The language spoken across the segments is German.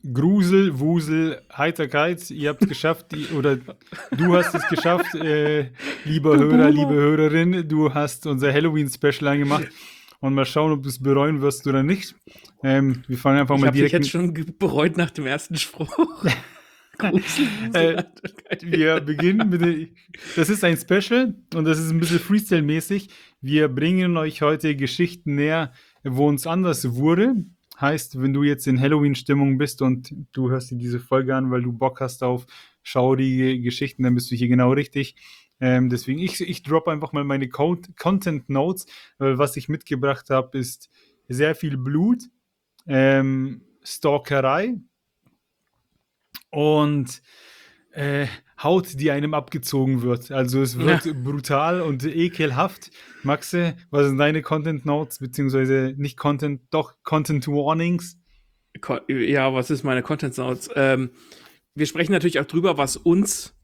Grusel, Wusel, Heiterkeit. Ihr habt es geschafft, oder du hast es geschafft, lieber Du Hörer, liebe Boomer. Hörerin. Du hast unser Halloween-Special angemacht und mal schauen, ob du es bereuen wirst oder nicht. Wir fangen einfach Ich mal habe dich direkt jetzt mit. schon bereut nach dem ersten Spruch. Grusel, Wusel, Äh, Heiterkeit. wir beginnen mit. Das ist ein Special und das ist ein bisschen Freestyle-mäßig. Wir bringen euch heute Geschichten näher, wo uns anders wurde. Heißt, wenn du jetzt in Halloween-Stimmung bist und du hörst dir diese Folge an, weil du Bock hast auf schaurige Geschichten, dann bist du hier genau richtig. Deswegen, ich drop einfach mal meine Content Notes, weil was ich mitgebracht habe, ist sehr viel Blut, Stalkerei und Haut, die einem abgezogen wird. Also es Ja, wird brutal und ekelhaft. Maxe, was sind deine Content Notes, beziehungsweise nicht Content, doch Content Warnings? ja, was ist meine Content Notes? Wir sprechen natürlich auch drüber, was uns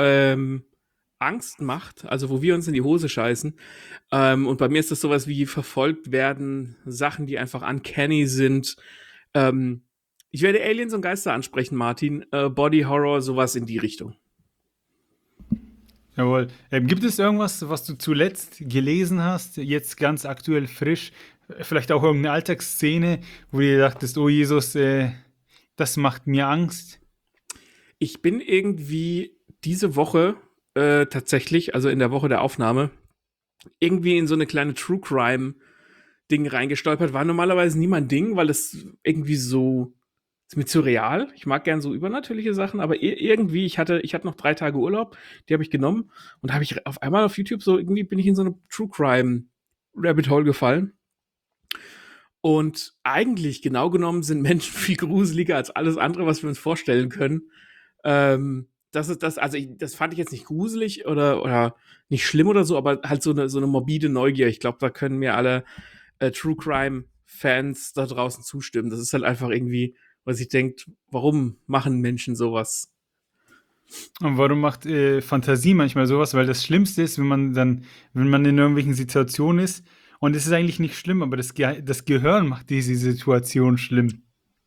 Angst macht, also wo wir uns in die Hose scheißen. Und bei mir ist das sowas wie verfolgt werden, Sachen, die einfach uncanny sind. Ähm, Ich werde Aliens und Geister ansprechen, Martin. Body Horror, sowas in die Richtung. Jawohl. Gibt es irgendwas, was du zuletzt gelesen hast, jetzt ganz aktuell frisch? Vielleicht auch irgendeine Alltagsszene, wo du dir dachtest, oh Jesus, das macht mir Angst. Ich bin irgendwie diese Woche tatsächlich, also in der Woche der Aufnahme, irgendwie in so eine kleine True Crime Ding reingestolpert. War normalerweise nie mein Ding, weil es irgendwie so ist mir zu real. Ich mag gern so übernatürliche Sachen, aber irgendwie, ich hatte noch 3 Tage Urlaub, die habe ich genommen und da habe ich auf einmal auf YouTube so, irgendwie bin ich in so eine True Crime Rabbit Hole gefallen. Und eigentlich, genau genommen, sind Menschen viel gruseliger als alles andere, was wir uns vorstellen können. Das ist das, also das fand ich jetzt nicht gruselig oder nicht schlimm oder so, aber halt so eine morbide Neugier. Ich glaube, da können mir alle True Crime Fans da draußen zustimmen. Das ist halt einfach irgendwie, was ich denkt, warum machen Menschen sowas? Und warum macht Fantasie manchmal sowas? Weil das Schlimmste ist, wenn man in irgendwelchen Situationen ist, und es ist eigentlich nicht schlimm, aber das Gehirn macht diese Situation schlimm.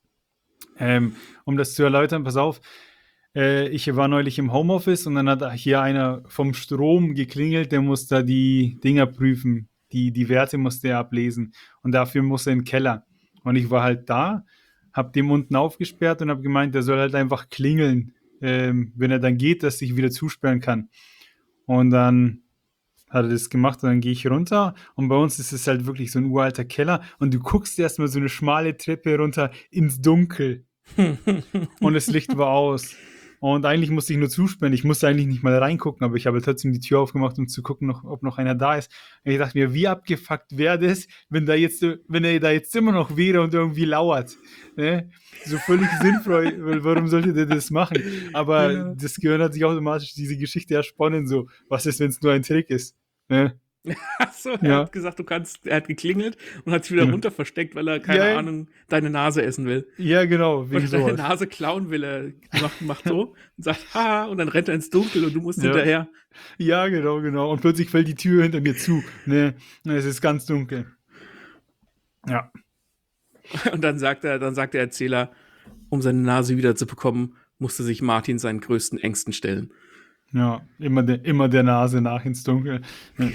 Um das zu erläutern, pass auf, ich war neulich im Homeoffice und dann hat hier einer vom Strom geklingelt, der muss da die Dinger prüfen. Die Werte musste er ablesen. Und dafür muss er in den Keller. Und ich war halt da, hab dem unten aufgesperrt und hab gemeint, der soll halt einfach klingeln, wenn er dann geht, dass ich wieder zusperren kann. Und dann hat er das gemacht und dann gehe ich runter und bei uns ist es halt wirklich so ein uralter Keller und du guckst erstmal so eine schmale Treppe runter ins Dunkel und das Licht war aus. Und eigentlich musste ich nur zusperren. Ich musste eigentlich nicht mal reingucken, aber ich habe trotzdem die Tür aufgemacht, um zu gucken, ob noch einer da ist. Und ich dachte mir, wie abgefuckt wäre das, wenn er da jetzt immer noch wäre und irgendwie lauert. Ne? So völlig sinnfrei, weil warum sollte der das machen? Aber Ja. das Gehirn hat sich automatisch diese Geschichte ersponnen, so, was ist, wenn es nur ein Trick ist? Ne? Achso, er Ja, hat gesagt, er hat geklingelt und hat sich wieder genau. runter versteckt, weil er, keine Ja, Ahnung, deine Nase essen will. ja, genau, wegen Oder deine sowas. Nase klauen will. Er macht so und sagt, ha, und dann rennt er ins Dunkel und du musst Ja. hinterher. Ja, genau, genau. Und plötzlich fällt die Tür hinter mir zu. Ne, es ist ganz dunkel. Ja, Und dann sagt der Erzähler, um seine Nase wieder zu bekommen, musste sich Martin seinen größten Ängsten stellen. ja, immer der Nase nach ins Dunkel. Ne.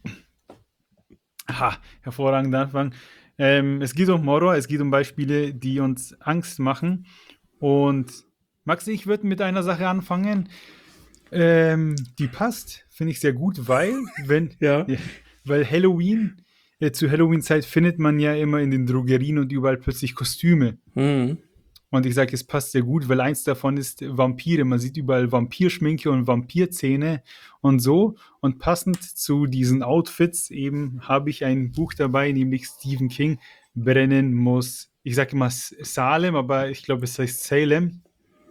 Ha, hervorragender Anfang. Es geht um Horror, es geht um Beispiele, die uns Angst machen. Und Max, ich würde mit einer Sache anfangen, die passt, finde ich sehr gut, Ja. ja, weil zu Halloween-Zeit findet man ja immer in den Drogerien und überall plötzlich Kostüme. Hm. Und ich sage, es passt sehr gut, weil eins davon ist Vampire. Man sieht überall Vampirschminke und Vampirzähne und so. Und passend zu diesen Outfits eben habe ich ein Buch dabei, nämlich Stephen King, Brennen muss. Ich sage immer Salem, aber ich glaube, es heißt Salem.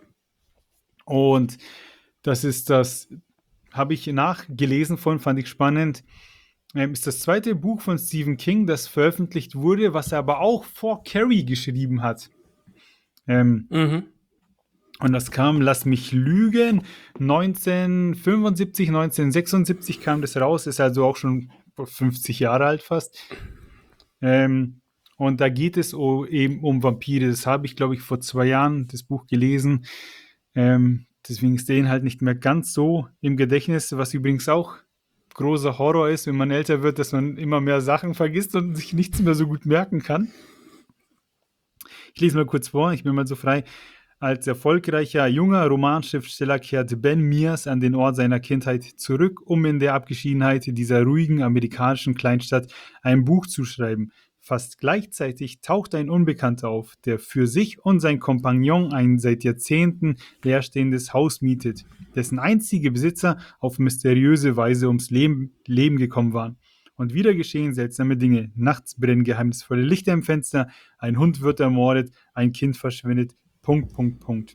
Und das habe ich nachgelesen von, fand ich spannend. Ist das zweite Buch von Stephen King, das veröffentlicht wurde, was er aber auch vor Carrie geschrieben hat. Ähm, Mhm. Und das kam, lass mich lügen, 1975, 1976 kam das raus, ist also auch schon 50 Jahre alt fast. Ähm, Und da geht es eben um Vampire. Das habe ich, glaube ich, vor 2 Jahren das Buch gelesen. Deswegen ist der Inhalt nicht mehr ganz so im Gedächtnis, was übrigens auch großer Horror ist, wenn man älter wird, dass man immer mehr Sachen vergisst und sich nichts mehr so gut merken kann. Ich lese mal kurz vor, ich bin mal so frei. Als erfolgreicher junger Romanschriftsteller kehrt Ben Mears an den Ort seiner Kindheit zurück, um in der Abgeschiedenheit dieser ruhigen amerikanischen Kleinstadt ein Buch zu schreiben. Fast gleichzeitig taucht ein Unbekannter auf, der für sich und sein Kompagnon ein seit Jahrzehnten leerstehendes Haus mietet, dessen einzige Besitzer auf mysteriöse Weise ums Leben gekommen waren. Und wieder geschehen seltsame Dinge. Nachts brennen geheimnisvolle Lichter im Fenster, ein Hund wird ermordet, ein Kind verschwindet. Punkt, Punkt, Punkt.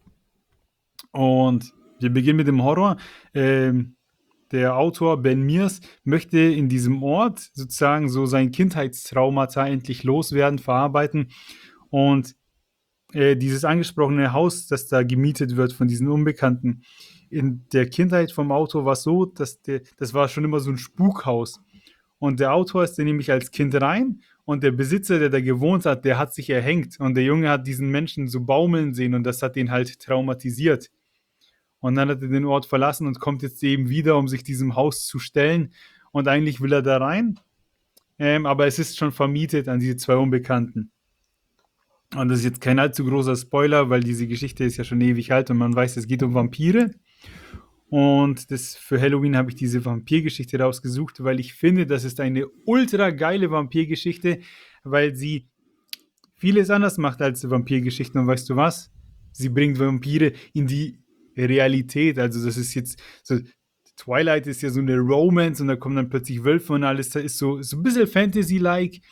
Und wir beginnen mit dem Horror. Der Autor Ben Mears möchte in diesem Ort sozusagen so sein Kindheitstraumata endlich loswerden, verarbeiten. Und dieses angesprochene Haus, das da gemietet wird von diesen Unbekannten, in der Kindheit vom Autor war es so, das war schon immer so ein Spukhaus. Und der Autor ist da nämlich als Kind rein und der Besitzer, der da gewohnt hat, der hat sich erhängt. Und der Junge hat diesen Menschen so baumeln sehen und das hat ihn halt traumatisiert. Und dann hat er den Ort verlassen und kommt jetzt eben wieder, um sich diesem Haus zu stellen. Und eigentlich will er da rein, aber es ist schon vermietet an diese 2 Unbekannten. Und das ist jetzt kein allzu großer Spoiler, weil diese Geschichte ist ja schon ewig alt und man weiß, es geht um Vampire. Und für Halloween habe ich diese Vampirgeschichte rausgesucht, weil ich finde, das ist eine ultra geile Vampirgeschichte, weil sie vieles anders macht als Vampirgeschichten. Und weißt du was? Sie bringt Vampire in die Realität. Also das ist jetzt so, Twilight ist ja so eine Romance und da kommen dann plötzlich Wölfe und alles. Das ist so ein bisschen Fantasy-like.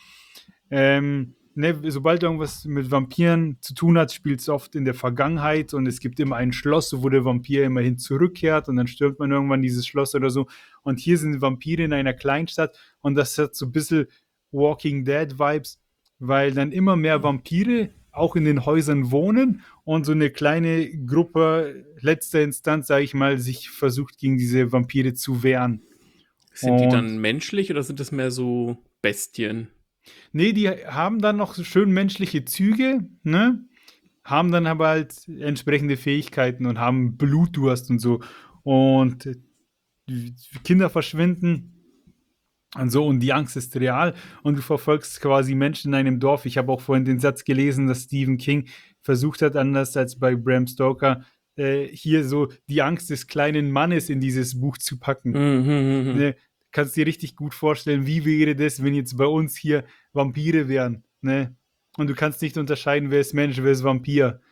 Sobald irgendwas mit Vampiren zu tun hat, spielt es oft in der Vergangenheit und es gibt immer ein Schloss, wo der Vampir immerhin zurückkehrt und dann stürmt man irgendwann dieses Schloss oder so. Und hier sind Vampire in einer Kleinstadt und das hat so ein bisschen Walking Dead Vibes, weil dann immer mehr Vampire auch in den Häusern wohnen und so eine kleine Gruppe, letzter Instanz, sage ich mal, sich versucht gegen diese Vampire zu wehren. Sind die Und dann menschlich oder sind das mehr so Bestien? nee, die haben dann noch so schön menschliche Züge, ne? Haben dann aber halt entsprechende Fähigkeiten und haben Blutdurst und so. Und die Kinder verschwinden und so und die Angst ist real und du verfolgst quasi Menschen in einem Dorf. Ich habe auch vorhin den Satz gelesen, dass Stephen King versucht hat, anders als bei Bram Stoker, hier so die Angst des kleinen Mannes in dieses Buch zu packen. Mhm. Ne? Kannst dir richtig gut vorstellen, wie wäre das, wenn jetzt bei uns hier Vampire wären. Ne? Und du kannst nicht unterscheiden, wer ist Mensch, wer ist Vampir.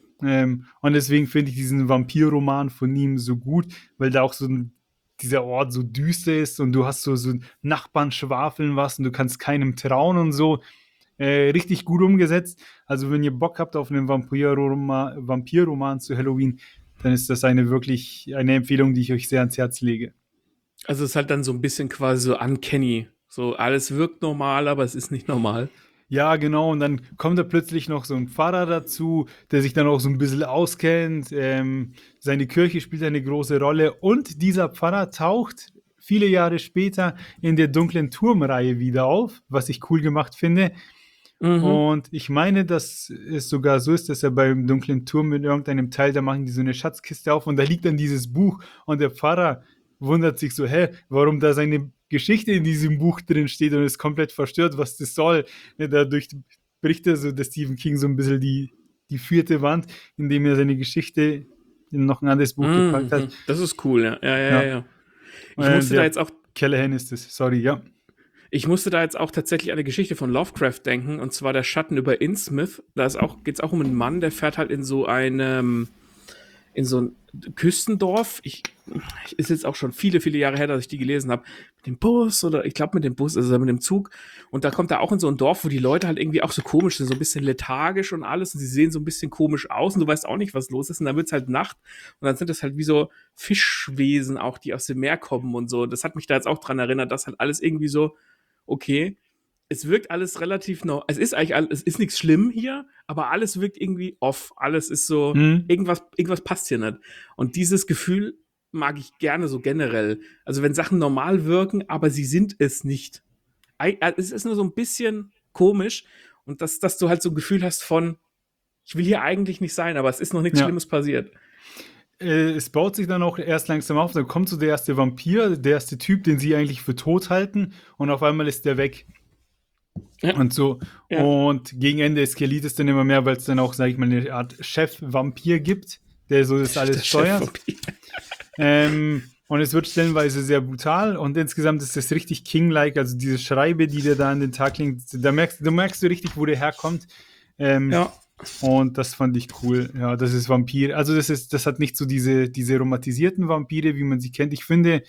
Und deswegen finde ich diesen Vampirroman von ihm so gut, weil da auch dieser Ort so düster ist und du hast so Nachbarn schwafeln was und du kannst keinem trauen und so. Richtig gut umgesetzt. Also wenn ihr Bock habt auf einen Vampirroman zu Halloween, dann ist das wirklich eine Empfehlung, die ich euch sehr ans Herz lege. Also es ist halt dann so ein bisschen quasi so uncanny. So alles wirkt normal, aber es ist nicht normal. Ja, genau. Und dann kommt da plötzlich noch so ein Pfarrer dazu, der sich dann auch so ein bisschen auskennt. Seine Kirche spielt eine große Rolle. Und dieser Pfarrer taucht viele Jahre später in der Dunklen Turmreihe wieder auf, was ich cool gemacht finde. Mhm. Und ich meine, dass es sogar so ist, dass er beim Dunklen Turm in irgendeinem Teil, da machen die so eine Schatzkiste auf und da liegt dann dieses Buch und der Pfarrer wundert sich so, warum da seine Geschichte in diesem Buch drin steht und ist komplett verstört, was das soll. Ja, dadurch bricht er so der Stephen King so ein bisschen die vierte Wand, indem er seine Geschichte in noch ein anderes Buch gepackt hat. Mhm. Das ist cool, ja. Ja, ja, Ja, ja. Ich musste da der jetzt auch Callahan ist es, sorry, ja. Ich musste da jetzt auch tatsächlich an eine Geschichte von Lovecraft denken, und zwar der Schatten über Innsmouth. Geht es auch um einen Mann, der fährt halt in so ein Küstendorf. Ist jetzt auch schon viele, viele Jahre her, dass ich die gelesen habe. Mit dem Bus oder ich glaube mit dem Bus, also mit dem Zug. Und da kommt er auch in so ein Dorf, wo die Leute halt irgendwie auch so komisch sind, so ein bisschen lethargisch und alles. Und sie sehen so ein bisschen komisch aus und du weißt auch nicht, was los ist. Und dann wird es halt Nacht und dann sind das halt wie so Fischwesen auch, die aus dem Meer kommen und so. Das hat mich da jetzt auch dran erinnert, dass halt alles irgendwie so, okay, es wirkt alles relativ noch. Es ist nichts schlimm hier, aber alles wirkt irgendwie off. Alles ist so, Hm. irgendwas passt hier nicht. Und dieses Gefühl mag ich gerne so generell. Also wenn Sachen normal wirken, aber sie sind es nicht. Es ist nur so ein bisschen. komisch. Und dass du halt so ein Gefühl hast von, ich will hier eigentlich nicht sein, aber es ist noch nichts Ja. Schlimmes passiert. Es baut sich dann auch erst langsam auf, dann kommt so der erste Vampir, der erste Typ, den sie eigentlich für tot halten, und auf einmal ist der weg. Ja, Und so. ja. Und gegen Ende eskaliert es dann immer mehr, weil es dann auch, sag ich mal, eine Art Chef-Vampir gibt, der so das alles Der steuert. Chef-Vampir. Und es wird stellenweise sehr brutal und insgesamt ist es richtig King-like, also diese Schreibe, die der da an den Tag legt, du merkst richtig, wo der herkommt. Ja. Und das fand ich cool. Ja, das ist Vampir. Also das hat nicht so diese romantisierten Vampire, wie man sie kennt. Ich finde,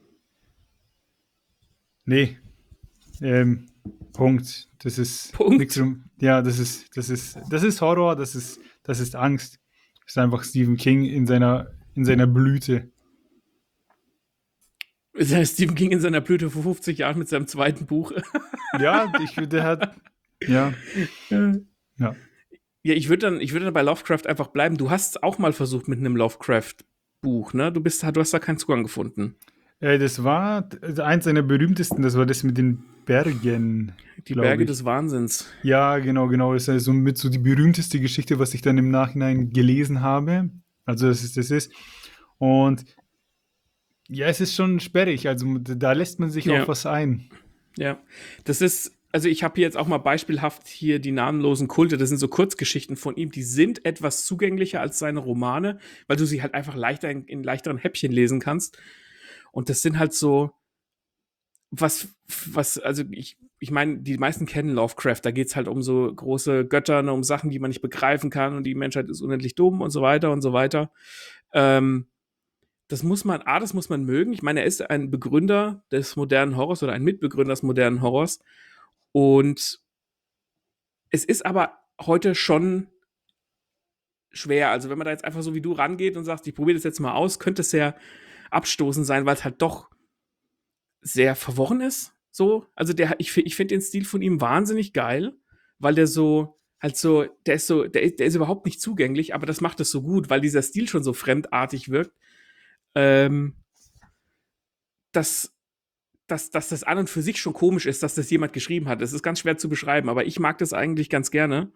nee, Punkt. Das ist Punkt. nichts rum. Ja, das ist Horror, das ist Angst. Das ist einfach Stephen King in seiner Blüte. Das heißt, Stephen King in seiner Blüte vor 50 Jahren mit seinem zweiten Buch. Ja, der hat, ja, ja. Ja, ich würde dann bei Lovecraft einfach bleiben. Du hast es auch mal versucht mit einem Lovecraft-Buch, ne? Du hast da keinen Zugang gefunden. Das war eins seiner berühmtesten, das war das mit den Bergen, Die glaube Berge ich. des Wahnsinns. Ja, genau. Das ist so mit so die berühmteste Geschichte, was ich dann im Nachhinein gelesen habe. Also das ist. Und ja, es ist schon sperrig. Also da lässt man sich Ja. auf was ein. Ja. Das ist, also ich habe hier jetzt auch mal beispielhaft hier die namenlosen Kulte. Das sind so Kurzgeschichten von ihm, die sind etwas zugänglicher als seine Romane, weil du sie halt einfach leichter in leichteren Häppchen lesen kannst. Und das sind halt so, also ich meine, die meisten kennen Lovecraft, da geht's halt um so große Götter, ne, um Sachen, die man nicht begreifen kann und die Menschheit ist unendlich dumm und so weiter und so weiter. Das muss man mögen. Ich meine, er ist ein Begründer des modernen Horrors oder ein Mitbegründer des modernen Horrors. Und es ist aber heute schon schwer. Also, wenn man da jetzt einfach so wie du rangeht und sagt, ich probiere das jetzt mal aus, könnte es sehr abstoßend sein, weil es halt doch sehr verworren ist. So. Also, ich finde den Stil von ihm wahnsinnig geil, weil der so, halt so, der ist überhaupt nicht zugänglich, aber das macht es so gut, weil dieser Stil schon so fremdartig wirkt. Ähm, dass, dass das an und für sich schon komisch ist, dass das jemand geschrieben hat. Das ist ganz schwer zu beschreiben, aber ich mag das eigentlich ganz gerne.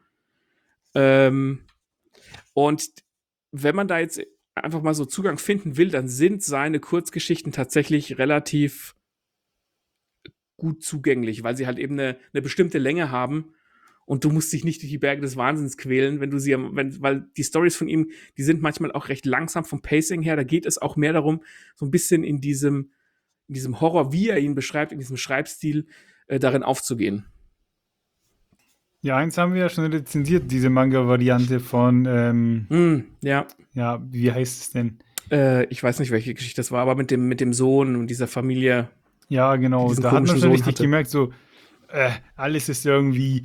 Und wenn man da jetzt einfach mal so Zugang finden will, dann sind seine Kurzgeschichten tatsächlich relativ gut zugänglich, weil sie halt eben eine bestimmte Länge haben und du musst dich nicht durch die Berge des Wahnsinns quälen, weil die Stories von ihm, die sind manchmal auch recht langsam vom Pacing her. Da geht es auch mehr darum, so ein bisschen in diesem Horror, wie er ihn beschreibt, in diesem Schreibstil, darin aufzugehen. Ja, eins haben wir ja schon rezensiert, diese Manga-Variante von, Ja. ja, wie heißt es denn? Ich weiß nicht, welche Geschichte das war, aber mit dem Sohn und dieser Familie. Ja, genau, Diesen da hat man komischen schon Sohn richtig hatte. gemerkt, so, alles ist irgendwie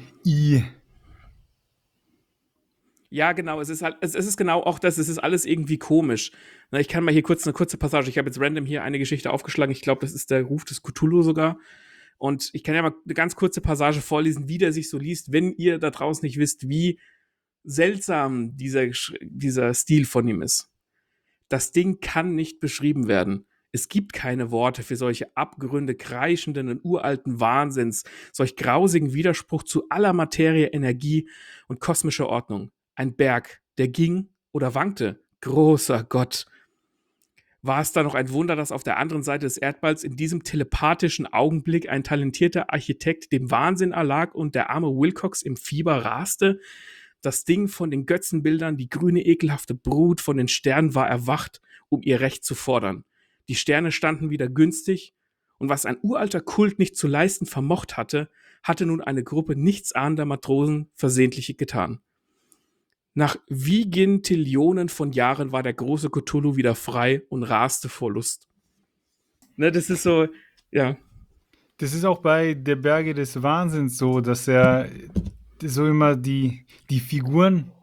Ja, genau, es ist genau auch das, es ist alles irgendwie komisch. Na, ich kann mal hier kurz eine kurze Passage, ich habe jetzt random hier eine Geschichte aufgeschlagen, ich glaube, das ist der Ruf des Cthulhu sogar. Und ich kann ja mal eine ganz kurze Passage vorlesen, wie der sich so liest, wenn ihr da draußen nicht wisst, wie seltsam dieser Stil von ihm ist. Das Ding kann nicht beschrieben werden. Es gibt keine Worte für solche Abgründe kreischenden und uralten Wahnsinns, solch grausigen Widerspruch zu aller Materie, Energie und kosmischer Ordnung. Ein Berg, der ging oder wankte. Großer Gott. War es da noch ein Wunder, dass auf der anderen Seite des Erdballs in diesem telepathischen Augenblick ein talentierter Architekt dem Wahnsinn erlag und der arme Wilcox im Fieber raste? Das Ding von den Götzenbildern, die grüne, ekelhafte Brut von den Sternen war erwacht, um ihr Recht zu fordern. Die Sterne standen wieder günstig, und was ein uralter Kult nicht zu leisten vermocht hatte, hatte nun eine Gruppe nichtsahnender Matrosen versehentlich getan. Nach Vigintillionen von Jahren war der große Cthulhu wieder frei und raste vor Lust. Ne, das ist so, ja. Das ist auch bei der Berge des Wahnsinns so, dass er so immer die Figuren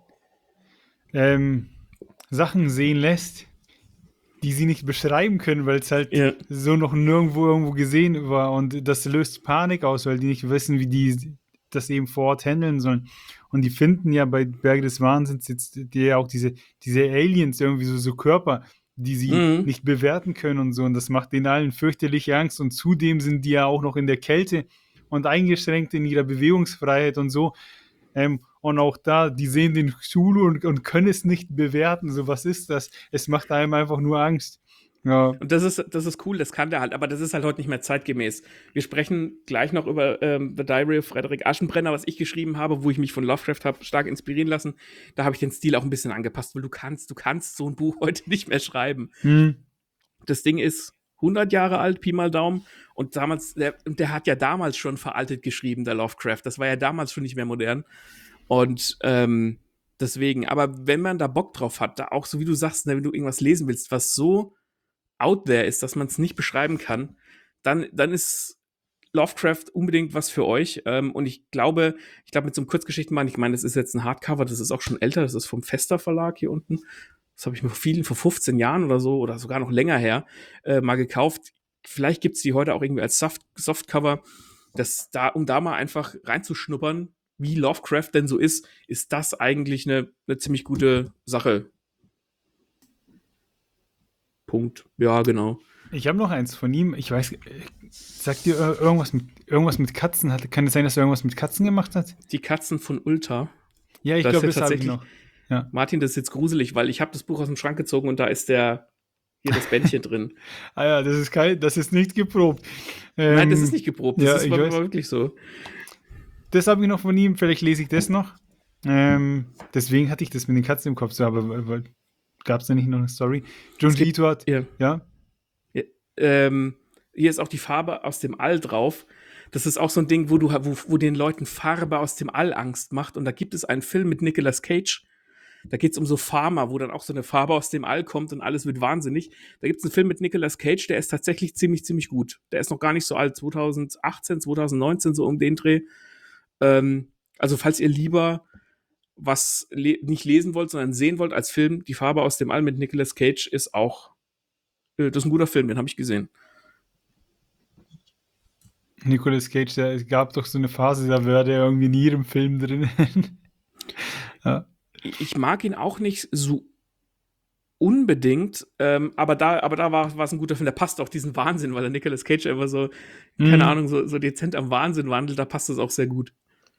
Sachen sehen lässt, die sie nicht beschreiben können, weil es halt Ja. so noch nirgendwo irgendwo gesehen war, und das löst Panik aus, weil die nicht wissen, wie die das eben vor Ort handeln sollen. Und die finden ja bei Berge des Wahnsinns jetzt auch diese Aliens, irgendwie so Körper, die sie nicht bewerten können und so. Und das macht denen allen fürchterliche Angst. Und zudem sind die ja auch noch in der Kälte und eingeschränkt in ihrer Bewegungsfreiheit und so. Und auch da, die sehen den Cthulhu und können es nicht bewerten. So, was ist das? Es macht einem einfach nur Angst. Ja. Und das ist cool, das kann der halt, aber das ist halt heute nicht mehr zeitgemäß. Wir sprechen gleich noch über The Diary of Frederick Aschenbrenner, was ich geschrieben habe, wo ich mich von Lovecraft habe stark inspirieren lassen. Da habe ich den Stil auch ein bisschen angepasst, weil du kannst so ein Buch heute nicht mehr schreiben. Hm. Das Ding ist 100 Jahre alt, Pi mal Daumen, und damals, der hat ja damals schon veraltet geschrieben, der Lovecraft. Das war ja damals schon nicht mehr modern. Und deswegen, aber wenn man da Bock drauf hat, da auch so wie du sagst, ne, wenn du irgendwas lesen willst, was so out there ist, dass man es nicht beschreiben kann, dann ist Lovecraft unbedingt was für euch. Und ich glaube, mit so einem Kurzgeschichtenband, ich meine, das ist jetzt ein Hardcover, das ist auch schon älter, das ist vom Fester Verlag hier unten. Das habe ich mir vor 15 Jahren oder so, oder sogar noch länger her, mal gekauft. Vielleicht gibt es die heute auch irgendwie als Softcover. Um da mal einfach reinzuschnuppern, wie Lovecraft denn so ist das eigentlich eine ziemlich gute Sache. Punkt. Ja, genau. Ich habe noch eins von ihm. Ich weiß, sagt dir irgendwas mit Katzen? Kann es sein, dass er irgendwas mit Katzen gemacht hat? Die Katzen von Ulta. Ja, ich Das ist glaube, ja das habe ich tatsächlich, noch. Ja. Martin, das ist jetzt gruselig, weil ich habe das Buch aus dem Schrank gezogen und da ist hier das Bändchen drin. Ah ja, das ist nicht geprobt. Nein, das ist nicht geprobt, das ja, ist ich war weiß. wirklich so. Das habe ich noch von ihm. Vielleicht lese ich das noch. Deswegen hatte ich das mit den Katzen im Kopf. So, aber gab es da nicht noch eine Story? John Es gibt, Lito hat, ja, ja? ja, hier ist auch die Farbe aus dem All drauf. Das ist auch so ein Ding, wo den Leuten Farbe aus dem All Angst macht. Und da gibt es einen Film mit Nicolas Cage. Da geht es um so Farmer, wo dann auch so eine Farbe aus dem All kommt und alles wird wahnsinnig. Da gibt es einen Film mit Nicolas Cage, der ist tatsächlich ziemlich, ziemlich gut. Der ist noch gar nicht so alt, 2018, 2019, so um den Dreh. Also falls ihr lieber was nicht lesen wollt, sondern sehen wollt als Film, Die Farbe aus dem All mit Nicolas Cage ist auch, das ist ein guter Film, den habe ich gesehen. Nicolas Cage, es gab doch so eine Phase, da war der irgendwie in jedem Film drin. ja. Ich mag ihn auch nicht so unbedingt, aber da war es ein guter Film. Der passt auch diesen Wahnsinn, weil der Nicolas Cage einfach so, keine Mhm. Ahnung, so dezent am Wahnsinn wandelt, da passt es auch sehr gut.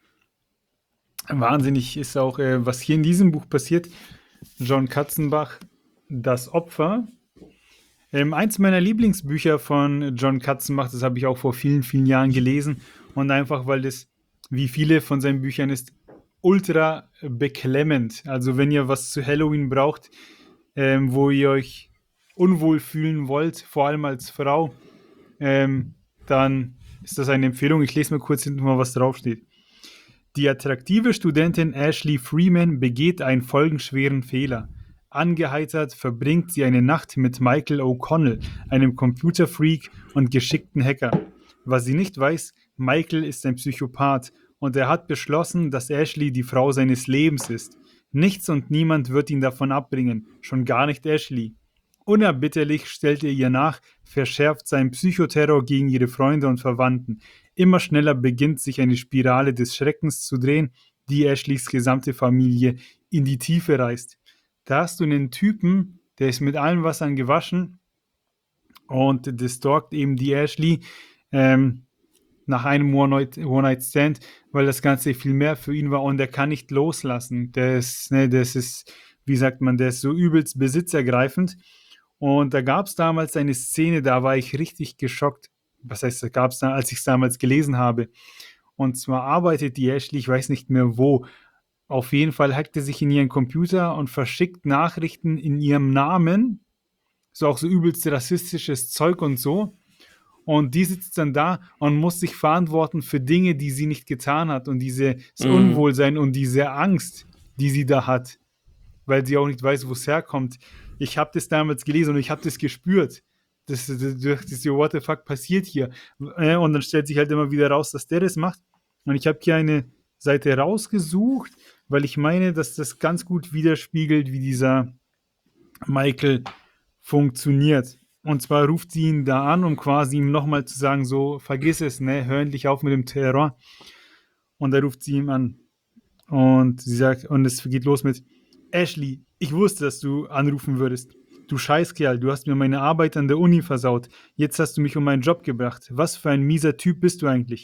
Wahnsinnig ist auch, was hier in diesem Buch passiert. John Katzenbach, Das Opfer. Eins meiner Lieblingsbücher von John Katzenbach, das habe ich auch vor vielen, vielen Jahren gelesen. Und einfach, weil das, wie viele von seinen Büchern ist, ultra beklemmend. Also wenn ihr was zu Halloween braucht, wo ihr euch unwohl fühlen wollt, vor allem als Frau, dann ist das eine Empfehlung. Ich lese mal kurz hinten mal, was draufsteht. Die attraktive Studentin Ashley Freeman begeht einen folgenschweren Fehler. Angeheitert verbringt sie eine Nacht mit Michael O'Connell, einem Computerfreak und geschickten Hacker. Was sie nicht weiß, Michael ist ein Psychopath und er hat beschlossen, dass Ashley die Frau seines Lebens ist. Nichts und niemand wird ihn davon abbringen, schon gar nicht Ashley. Unerbitterlich stellt er ihr nach, verschärft seinen Psychoterror gegen ihre Freunde und Verwandten. Immer schneller beginnt sich eine Spirale des Schreckens zu drehen, die Ashleys gesamte Familie in die Tiefe reißt. Da hast du einen Typen, der ist mit allen Wassern gewaschen und das stalkt eben die Ashley nach einem One-Night-Stand, weil das Ganze viel mehr für ihn war und er kann nicht loslassen. Das ist, wie sagt man, der ist so übelst besitzergreifend. Und da gab es damals eine Szene, da war ich richtig geschockt. Was heißt, da gab es da, als ich es damals gelesen habe. Und zwar arbeitet die Ashley, ich weiß nicht mehr wo. Auf jeden Fall hackt er sich in ihren Computer und verschickt Nachrichten in ihrem Namen. So auch so übelst rassistisches Zeug und so. Und die sitzt dann da und muss sich verantworten für Dinge, die sie nicht getan hat. Und dieses Unwohlsein und diese Angst, die sie da hat, weil sie auch nicht weiß, wo es herkommt. Ich habe das damals gelesen und ich habe das gespürt. Das what the fuck passiert hier? Und dann stellt sich halt immer wieder raus, dass der das macht. Und ich habe hier eine Seite rausgesucht, weil ich meine, dass das ganz gut widerspiegelt, wie dieser Michael funktioniert. Und zwar ruft sie ihn da an, um quasi ihm nochmal zu sagen, so, vergiss es, ne, hör endlich auf mit dem Terror. Und da ruft sie ihm an. Und sie sagt, und es geht los mit, Ashley, ich wusste, dass du anrufen würdest. Du Scheißkerl, du hast mir meine Arbeit an der Uni versaut. Jetzt hast du mich um meinen Job gebracht. Was für ein mieser Typ bist du eigentlich?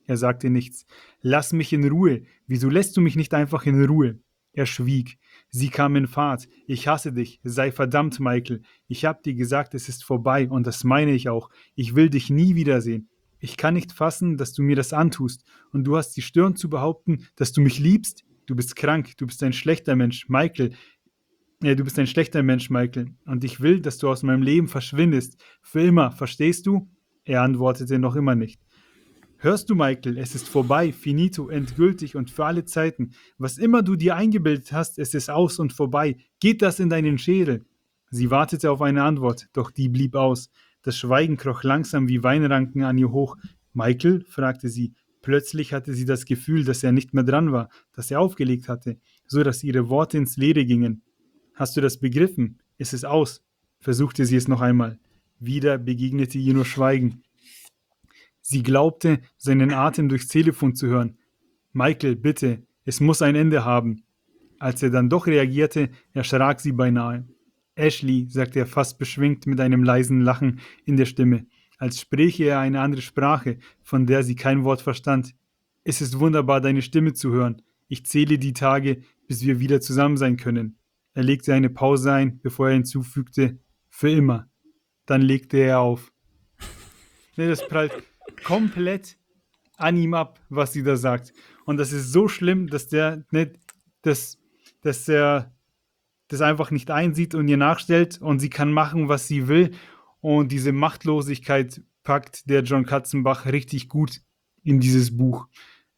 Er sagte nichts. Lass mich in Ruhe. Wieso lässt du mich nicht einfach in Ruhe? Er schwieg. Sie kam in Fahrt. Ich hasse dich. Sei verdammt, Michael. Ich hab dir gesagt, es ist vorbei und das meine ich auch. Ich will dich nie wiedersehen. Ich kann nicht fassen, dass du mir das antust. Und du hast die Stirn zu behaupten, dass du mich liebst? Du bist krank. Du bist ein schlechter Mensch, Michael. Ja, du bist ein schlechter Mensch, Michael. Und ich will, dass du aus meinem Leben verschwindest. Für immer. Verstehst du? Er antwortete noch immer nicht. Hörst du, Michael, es ist vorbei, finito, endgültig und für alle Zeiten. Was immer du dir eingebildet hast, es ist aus und vorbei. Geht das in deinen Schädel? Sie wartete auf eine Antwort, doch die blieb aus. Das Schweigen kroch langsam wie Weinranken an ihr hoch. Michael? Fragte sie. Plötzlich hatte sie das Gefühl, dass er nicht mehr dran war, dass er aufgelegt hatte, so dass ihre Worte ins Leere gingen. Hast du das begriffen? Es ist aus, versuchte sie es noch einmal. Wieder begegnete ihr nur Schweigen. Sie glaubte, seinen Atem durchs Telefon zu hören. Michael, bitte, es muss ein Ende haben. Als er dann doch reagierte, erschrak sie beinahe. Ashley, sagte er fast beschwingt mit einem leisen Lachen in der Stimme, als spräche er eine andere Sprache, von der sie kein Wort verstand. Es ist wunderbar, deine Stimme zu hören. Ich zähle die Tage, bis wir wieder zusammen sein können. Er legte eine Pause ein, bevor er hinzufügte, für immer. Dann legte er auf. Nee, das prallt komplett an ihm ab, was sie da sagt. Und das ist so schlimm, dass der nicht, dass er das einfach nicht einsieht und ihr nachstellt und sie kann machen, was sie will. Und diese Machtlosigkeit packt der John Katzenbach richtig gut in dieses Buch.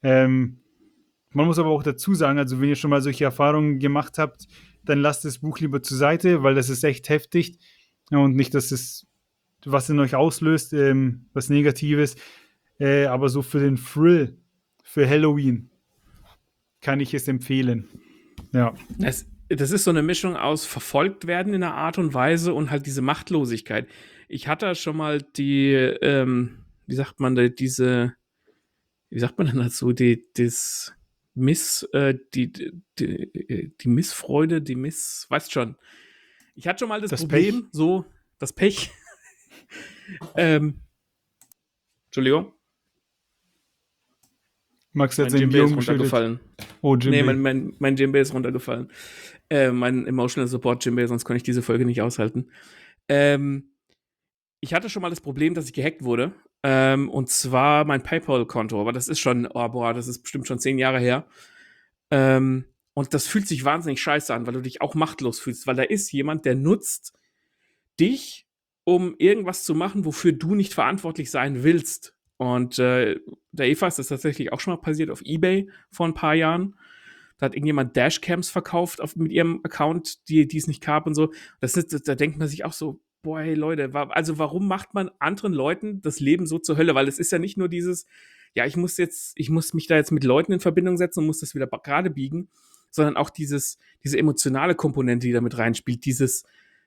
Man muss aber auch dazu sagen, also wenn ihr schon mal solche Erfahrungen gemacht habt, dann lasst das Buch lieber zur Seite, weil das ist echt heftig und nicht, dass es was in euch auslöst, was Negatives. Aber so für den Thrill, für Halloween, kann ich es empfehlen. Ja. Das ist so eine Mischung aus verfolgt werden in einer Art und Weise und halt diese Machtlosigkeit. Ich hatte schon mal die, wie sagt man denn dazu, die Missfreude, weißt schon. Ich hatte schon mal das Problem, Pech. so, das Pech. Entschuldigung. Max hat Mein seinen Djembe ist Biom geschüttet. runtergefallen. Oh, Djembe. Nee, mein Djembe ist runtergefallen. Mein Emotional Support Djembe, sonst kann ich diese Folge nicht aushalten. Ich hatte schon mal das Problem, dass ich gehackt wurde. Und zwar mein PayPal-Konto. Aber das ist schon, das ist bestimmt schon 10 Jahre her. Und das fühlt sich wahnsinnig scheiße an, weil du dich auch machtlos fühlst. Weil da ist jemand, der nutzt dich, um irgendwas zu machen, wofür du nicht verantwortlich sein willst. Und der Eva ist das tatsächlich auch schon mal passiert auf eBay vor ein paar Jahren. Da hat irgendjemand Dashcams verkauft mit ihrem Account, die es nicht gab und so. Da denkt man sich auch so, boah, hey Leute, also warum macht man anderen Leuten das Leben so zur Hölle? Weil es ist ja nicht nur dieses, ja, ich muss mich da jetzt mit Leuten in Verbindung setzen und muss das wieder gerade biegen, sondern auch diese emotionale Komponente, die da mit reinspielt, dieses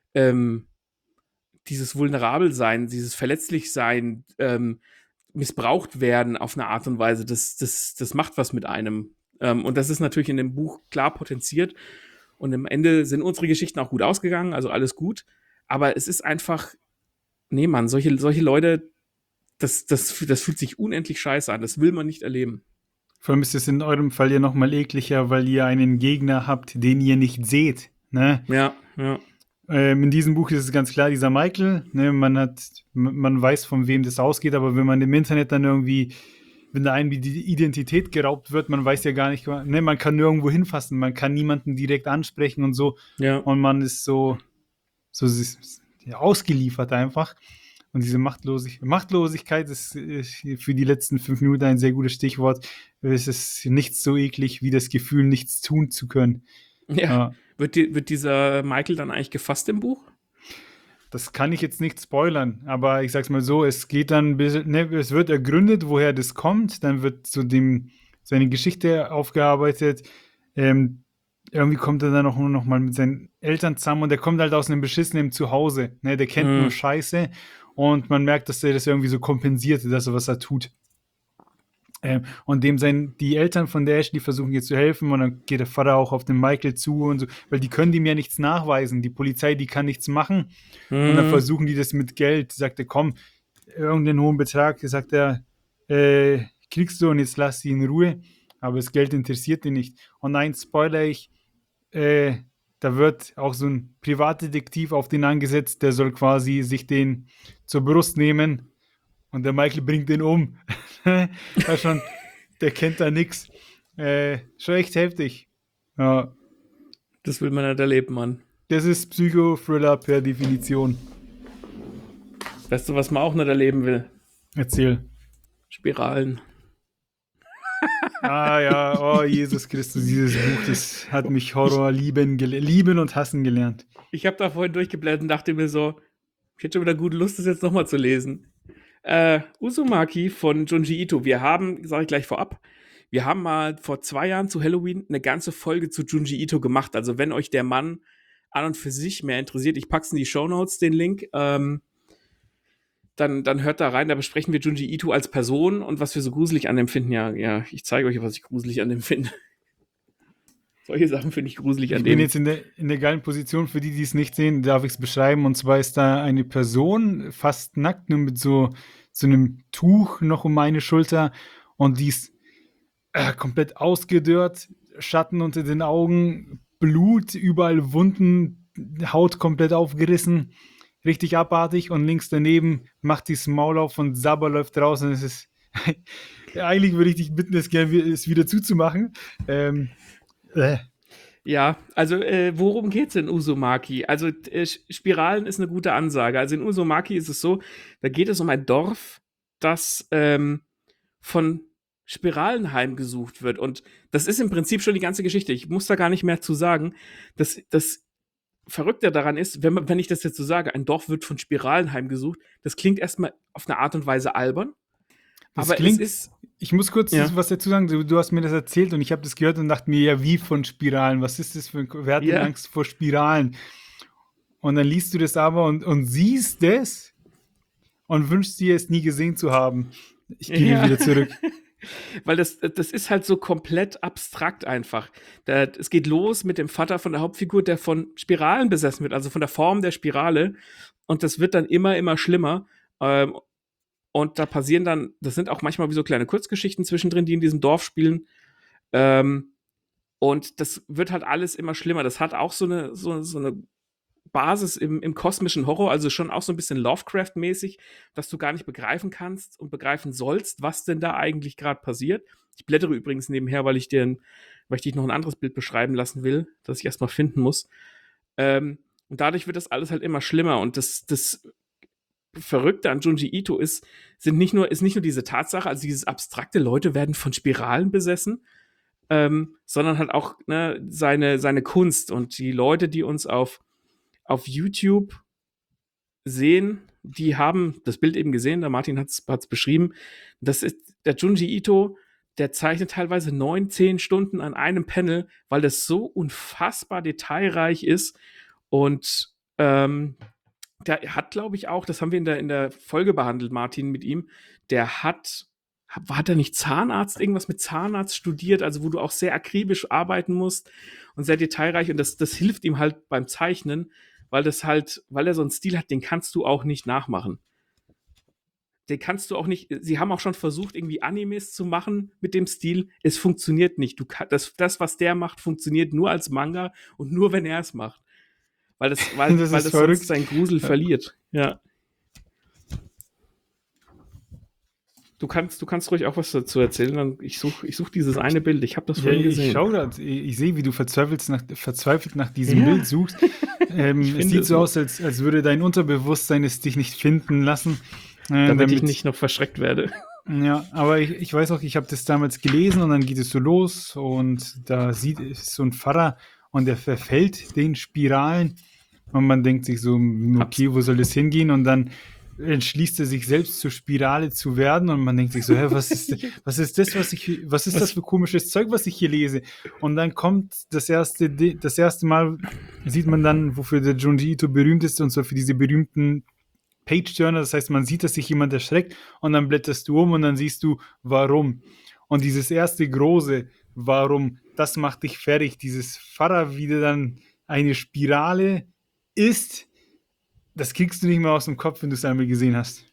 Vulnerabelsein, dieses Verletzlichsein, missbraucht werden auf eine Art und Weise, das macht was mit einem. Und das ist natürlich in dem Buch klar potenziert. Und am Ende sind unsere Geschichten auch gut ausgegangen, also alles gut. Aber es ist einfach, nee, Mann, solche Leute, das fühlt sich unendlich scheiße an. Das will man nicht erleben. Vor allem ist es in eurem Fall ja nochmal ekliger, weil ihr einen Gegner habt, den ihr nicht seht. Ne? Ja. In diesem Buch ist es ganz klar, dieser Michael, ne, man weiß, von wem das ausgeht, aber wenn man im Internet dann irgendwie, wenn da einem die Identität geraubt wird, man weiß ja gar nicht, ne, man kann nirgendwo hinfassen, man kann niemanden direkt ansprechen und so. Ja. Und man ist so ausgeliefert einfach. Und diese Machtlosigkeit ist für die letzten 5 Minuten ein sehr gutes Stichwort. Es ist nichts so eklig, wie das Gefühl, nichts tun zu können. Ja. Wird dieser Michael dann eigentlich gefasst im Buch? Das kann ich jetzt nicht spoilern, aber ich sag's mal so, es geht dann ein bisschen, ne, es wird ergründet, woher das kommt, dann wird seine Geschichte aufgearbeitet, irgendwie kommt er dann noch mal mit seinen Eltern zusammen und der kommt halt aus einem beschissenen Zuhause, ne, der kennt nur Scheiße und man merkt, dass er das irgendwie so kompensiert, das, was er tut. Und die Eltern von der Ashley versuchen ihr zu helfen und dann geht der Vater auch auf den Michael zu und so, weil die können dem ja nichts nachweisen. Die Polizei, die kann nichts machen. Und dann versuchen die das mit Geld. Sagt er, komm, irgendeinen hohen Betrag, sagt er, kriegst du und jetzt lass sie in Ruhe, aber das Geld interessiert ihn nicht. Und nein, spoiler ich, äh, da wird auch so ein Privatdetektiv auf den angesetzt, der soll quasi sich den zur Brust nehmen und der Michael bringt den um. Ja, schon, der kennt da nix. Schon echt heftig. Ja, Das will man nicht erleben, Mann. das ist Psychothriller per Definition. Weißt du, was man auch nicht erleben will? Erzähl. Spiralen. Ah ja, oh Jesus Christus, dieses Buch, das hat mich Horror lieben und hassen gelernt. Ich habe da vorhin durchgeblättert und dachte mir so, ich hätte schon wieder gute Lust, das jetzt nochmal zu lesen. Uzumaki von Junji Ito. Wir haben, sage ich gleich vorab, wir haben mal vor 2 Jahren zu Halloween eine ganze Folge zu Junji Ito gemacht. Also wenn euch der Mann an und für sich mehr interessiert, ich pack's in die Shownotes, den Link, dann hört da rein, da besprechen wir Junji Ito als Person und was wir so gruselig an dem finden. Ja, ich zeige euch, was ich gruselig an dem finde. Solche Sachen finde ich gruselig an Ich bin dem. jetzt in der geilen Position, für die es nicht sehen, darf ich es beschreiben. Und zwar ist da eine Person fast nackt, nur mit so einem Tuch noch um meine Schulter. Und die ist komplett ausgedörrt, Schatten unter den Augen, Blut, überall Wunden, Haut komplett aufgerissen, richtig abartig. Und links daneben macht die das Maul auf und Sabber läuft raus. Und es ist, eigentlich würde ich dich bitten, es wieder zuzumachen. Äh, Ja, also worum geht's in Uzumaki? Also Spiralen ist eine gute Ansage. Also in Uzumaki ist es so, da geht es um ein Dorf, das von Spiralen heimgesucht wird. Und das ist im Prinzip schon die ganze Geschichte. Ich muss da gar nicht mehr zu sagen. Das Verrückte daran ist, wenn ich das jetzt so sage, ein Dorf wird von Spiralen heimgesucht, das klingt erstmal auf eine Art und Weise albern. Das Aber es klingt, ist, ich muss kurz ja, was dazu sagen. Du hast mir das erzählt und ich habe das gehört und dachte mir, ja, wie von Spiralen? Was ist das für ein, wer hat denn ja, Angst vor Spiralen? Und dann liest du das aber und siehst es und wünschst dir es nie gesehen zu haben. Ich gebe ja. wieder zurück. Weil das ist halt so komplett abstrakt einfach. Es geht los mit dem Vater von der Hauptfigur, der von Spiralen besessen wird, also von der Form der Spirale. Und das wird dann immer schlimmer. Und da passieren dann, das sind auch manchmal wie so kleine Kurzgeschichten zwischendrin, die in diesem Dorf spielen. Ähm, und das wird halt alles immer schlimmer. Das hat auch so eine Basis im kosmischen Horror, also schon auch so ein bisschen Lovecraft-mäßig, dass du gar nicht begreifen kannst und begreifen sollst, was denn da eigentlich gerade passiert. Ich blättere übrigens nebenher, weil ich dich noch ein anderes Bild beschreiben lassen will, das ich erstmal finden muss. Und dadurch wird das alles halt immer schlimmer. Und das Verrückte an Junji Ito ist nicht nur diese Tatsache, also dieses abstrakte Leute werden von Spiralen besessen, sondern halt auch ne, seine Kunst und die Leute, die uns auf YouTube sehen, die haben das Bild eben gesehen, der Martin hat es beschrieben. Das ist der Junji Ito, der zeichnet teilweise 9, 10 Stunden an einem Panel, weil das so unfassbar detailreich ist. Und der hat, glaube ich, auch, das haben wir in der Folge behandelt, Martin, mit ihm, der hat er nicht Zahnarzt, irgendwas mit Zahnarzt studiert, also wo du auch sehr akribisch arbeiten musst und sehr detailreich und das hilft ihm halt beim Zeichnen, weil er so einen Stil hat, den kannst du auch nicht nachmachen. Den kannst du auch nicht, sie haben auch schon versucht, irgendwie Animes zu machen mit dem Stil. Es funktioniert nicht. Das, was der macht, funktioniert nur als Manga und nur, wenn er es macht. Das Weil ist das sonst verrückt. seinen Grusel verliert. Ja. Du kannst ruhig auch was dazu erzählen. Ich such dieses eine Bild. Ich habe das Ja, vorhin ich gesehen. schaue gerade, ich sehe, wie du verzweifelt nach diesem Ja, Bild suchst. ich Es finde sieht es so nicht. aus, als würde dein Unterbewusstsein es dich nicht finden lassen. Damit ich Damit, nicht noch verschreckt werde. ja, aber ich weiß auch, ich habe das damals gelesen und dann geht es so los und da ist so ein Pfarrer und der verfällt den Spiralen und man denkt sich so, Hab's. okay, wo soll das hingehen? Und dann entschließt er sich selbst zur Spirale zu werden und man denkt sich so, hä, was ist das, was ist das Was? für komisches Zeug, was ich hier lese? Und dann kommt das erste Mal sieht man dann, wofür der Junji Ito berühmt ist und zwar für diese berühmten Page-Turner, das heißt, man sieht, dass sich jemand erschreckt und dann blätterst du um und dann siehst du, warum. Und dieses erste große Warum, das macht dich fertig. Dieses Pfarrer, wie der dann eine Spirale ist, das kriegst du nicht mehr aus dem Kopf, wenn du es einmal gesehen hast.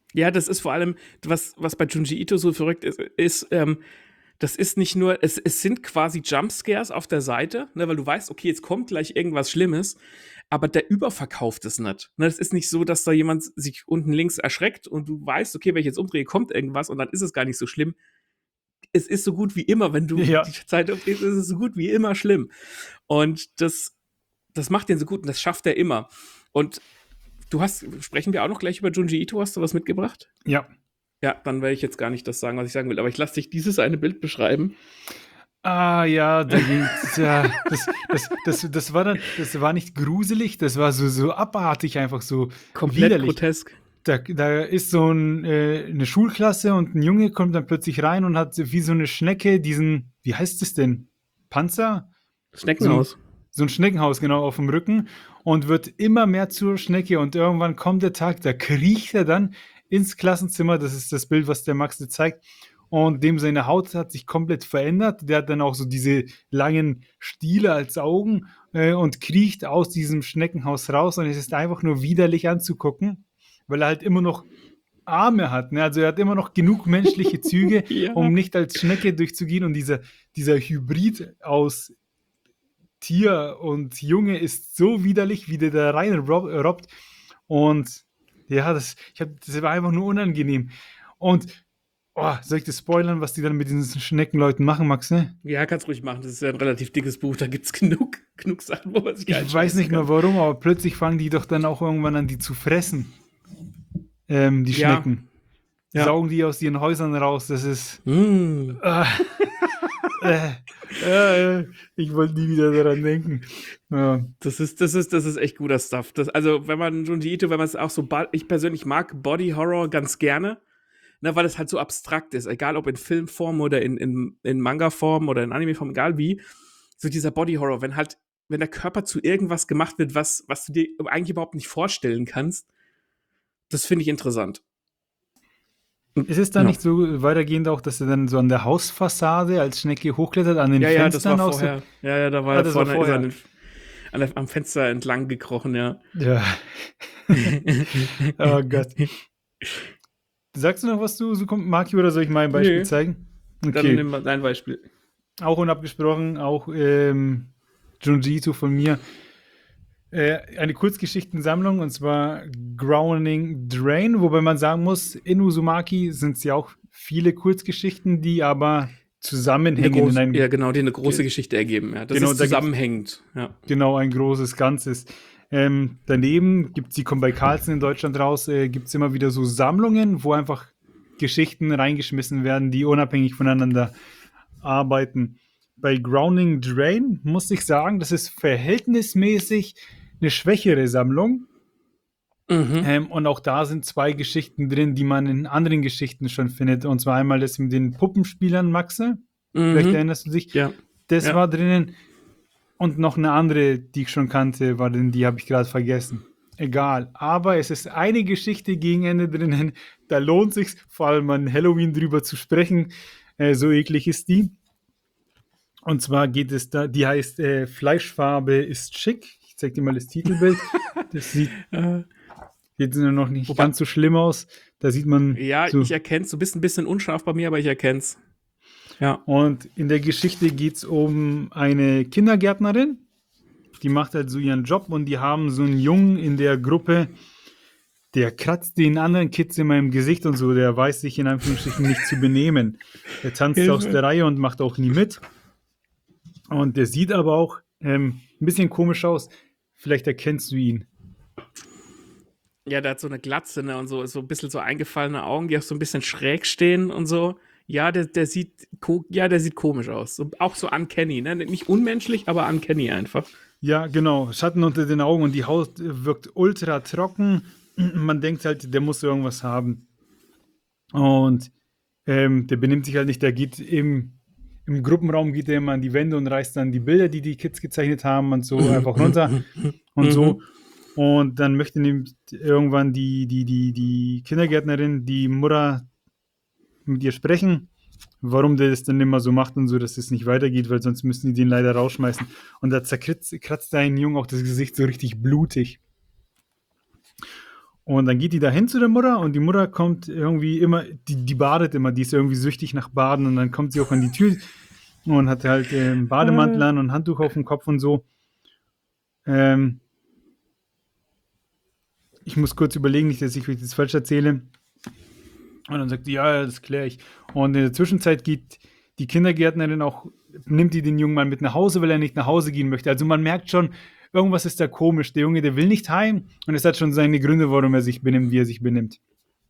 Ja, das ist vor allem, was bei Junji Ito so verrückt ist, das ist nicht nur, es sind quasi Jumpscares auf der Seite, ne, weil du weißt, okay, jetzt kommt gleich irgendwas Schlimmes, aber der überverkauft es nicht. Ne, es ist nicht so, dass da jemand sich unten links erschreckt und du weißt, okay, wenn ich jetzt umdrehe, kommt irgendwas und dann ist es gar nicht so schlimm. Es ist so gut wie immer, wenn du Ja. die Zeit umdrehst, ist es so gut wie immer schlimm. Und das macht den so gut und das schafft er immer. Und sprechen wir auch noch gleich über Junji Ito, hast du was mitgebracht? Ja. Ja, dann werde ich jetzt gar nicht das sagen, was ich sagen will, aber ich lasse dich dieses eine Bild beschreiben. Ah ja, ja, das war nicht gruselig, das war so abartig, einfach so Komplett widerlich. grotesk. Da ist so eine Schulklasse und ein Junge kommt dann plötzlich rein und hat wie so eine Schnecke diesen, wie heißt es denn? Panzer? Schneckenhaus. So ein Schneckenhaus, genau, auf dem Rücken und wird immer mehr zur Schnecke und irgendwann kommt der Tag, da kriecht er dann ins Klassenzimmer, das ist das Bild, was der Max dir zeigt, und dem seine Haut hat sich komplett verändert, der hat dann auch so diese langen Stiele als Augen und kriecht aus diesem Schneckenhaus raus und es ist einfach nur widerlich anzugucken, weil er halt immer noch Arme hat, ne? Also er hat immer noch genug menschliche Züge, Ja. um nicht als Schnecke durchzugehen und dieser Hybrid aus Tier und Junge ist so widerlich, wie der da rein robbt. Und ja, das war einfach nur unangenehm. Und soll ich das spoilern, was die dann mit diesen Schneckenleuten machen, Max? Ne? Ja, kannst ruhig machen. Das ist ja ein relativ dickes Buch. Da gibt es genug Sachen, wo man sich Ich weiß nicht mehr warum, aber plötzlich fangen die doch dann auch irgendwann an, die zu fressen. Die Schnecken. Ja. Saugen die aus ihren Häusern raus. Das ist. Ich wollte nie wieder daran denken. Ja. Das ist echt guter Stuff. Also, wenn man Junji Ito, wenn man es auch so, ich persönlich mag Body Horror ganz gerne, ne, weil es halt so abstrakt ist, egal ob in Filmform oder in Manga-Form oder in Anime-Form, egal wie. So dieser Body Horror, wenn der Körper zu irgendwas gemacht wird, was du dir eigentlich überhaupt nicht vorstellen kannst, das finde ich interessant. Ist es da nicht so weitergehend auch, dass er dann so an der Hausfassade als Schnecke hochklettert, an den Fenstern? Ja, das war vorher. So? Ja, da war er vorne am Fenster entlang gekrochen, ja. Ja. Oh Gott. Sagst du noch, was du so kommt, Maki, oder soll ich mein Beispiel zeigen? Okay. Dann nimm mal dein Beispiel. Auch unabgesprochen, auch Junji Ito von mir. Eine Kurzgeschichtensammlung, und zwar Drowning Drain, wobei man sagen muss, in Uzumaki sind es ja auch viele Kurzgeschichten, die aber zusammenhängen. Die eine große Geschichte ergeben. Ja. Das genau, ist zusammenhängend. Ja. Genau, ein großes Ganzes. Daneben die kommen bei Carlsen in Deutschland raus, gibt es immer wieder so Sammlungen, wo einfach Geschichten reingeschmissen werden, die unabhängig voneinander arbeiten. Bei Drowning Drain muss ich sagen, das ist verhältnismäßig eine schwächere Sammlung. Und auch da sind 2 Geschichten drin, die man in anderen Geschichten schon findet. Und zwar einmal das mit den Puppenspielern, Maxe. Vielleicht erinnerst du dich. Ja. Das war drinnen. Und noch eine andere, die ich schon kannte, war drin, die habe ich gerade vergessen. Egal. Aber es ist eine Geschichte gegen Ende drinnen. Da lohnt sich vor allem an Halloween drüber zu sprechen. So eklig ist die. Und zwar geht es da, die heißt Fleischfarbe ist schick. Ich zeig dir mal das Titelbild. Das sieht noch nicht ganz so schlimm aus. Da sieht man. Ja, so, ich erkenne es. Du bist ein bisschen unscharf bei mir, aber ich erkenne es. Ja. Und in der Geschichte geht es um eine Kindergärtnerin. Die macht halt so ihren Job und die haben so einen Jungen in der Gruppe, der kratzt den anderen Kids immer im Gesicht und so. Der weiß sich in Anführungsstrichen nicht zu benehmen. Der tanzt aus der Reihe und macht auch nie mit. Und der sieht aber auch ein bisschen komisch aus. Vielleicht erkennst du ihn. Ja, der hat so eine Glatze, ne, und so ein bisschen so eingefallene Augen, die auch so ein bisschen schräg stehen und so. Ja, der sieht komisch aus. So, auch so uncanny, ne? Nicht unmenschlich, aber uncanny einfach. Ja, genau. Schatten unter den Augen und die Haut wirkt ultra trocken. Man denkt halt, der muss irgendwas haben. Und der benimmt sich halt nicht. Der geht im Gruppenraum, geht er immer an die Wände und reißt dann die Bilder, die Kids gezeichnet haben und so einfach runter und so. Und dann möchte irgendwann die Kindergärtnerin, die Mutter, mit ihr sprechen, warum der das dann immer so macht und so, dass es nicht weitergeht, weil sonst müssen die den leider rausschmeißen. Und da kratzt ein Junge auch das Gesicht so richtig blutig. Und dann geht die da hin zu der Mutter und die Mutter kommt irgendwie immer, die badet immer, die ist irgendwie süchtig nach Baden und dann kommt sie auch an die Tür und hat halt Bademantel an und Handtuch auf dem Kopf und so. Ähm, Ich muss kurz überlegen, nicht, dass ich euch das falsch erzähle. Und dann sagt die, ja, das kläre ich. Und in der Zwischenzeit geht die Kindergärtnerin auch, nimmt die den Jungen mal mit nach Hause, weil er nicht nach Hause gehen möchte. Also man merkt schon, irgendwas ist da komisch. Der Junge, der will nicht heim und es hat schon seine Gründe, warum er sich benimmt, wie er sich benimmt.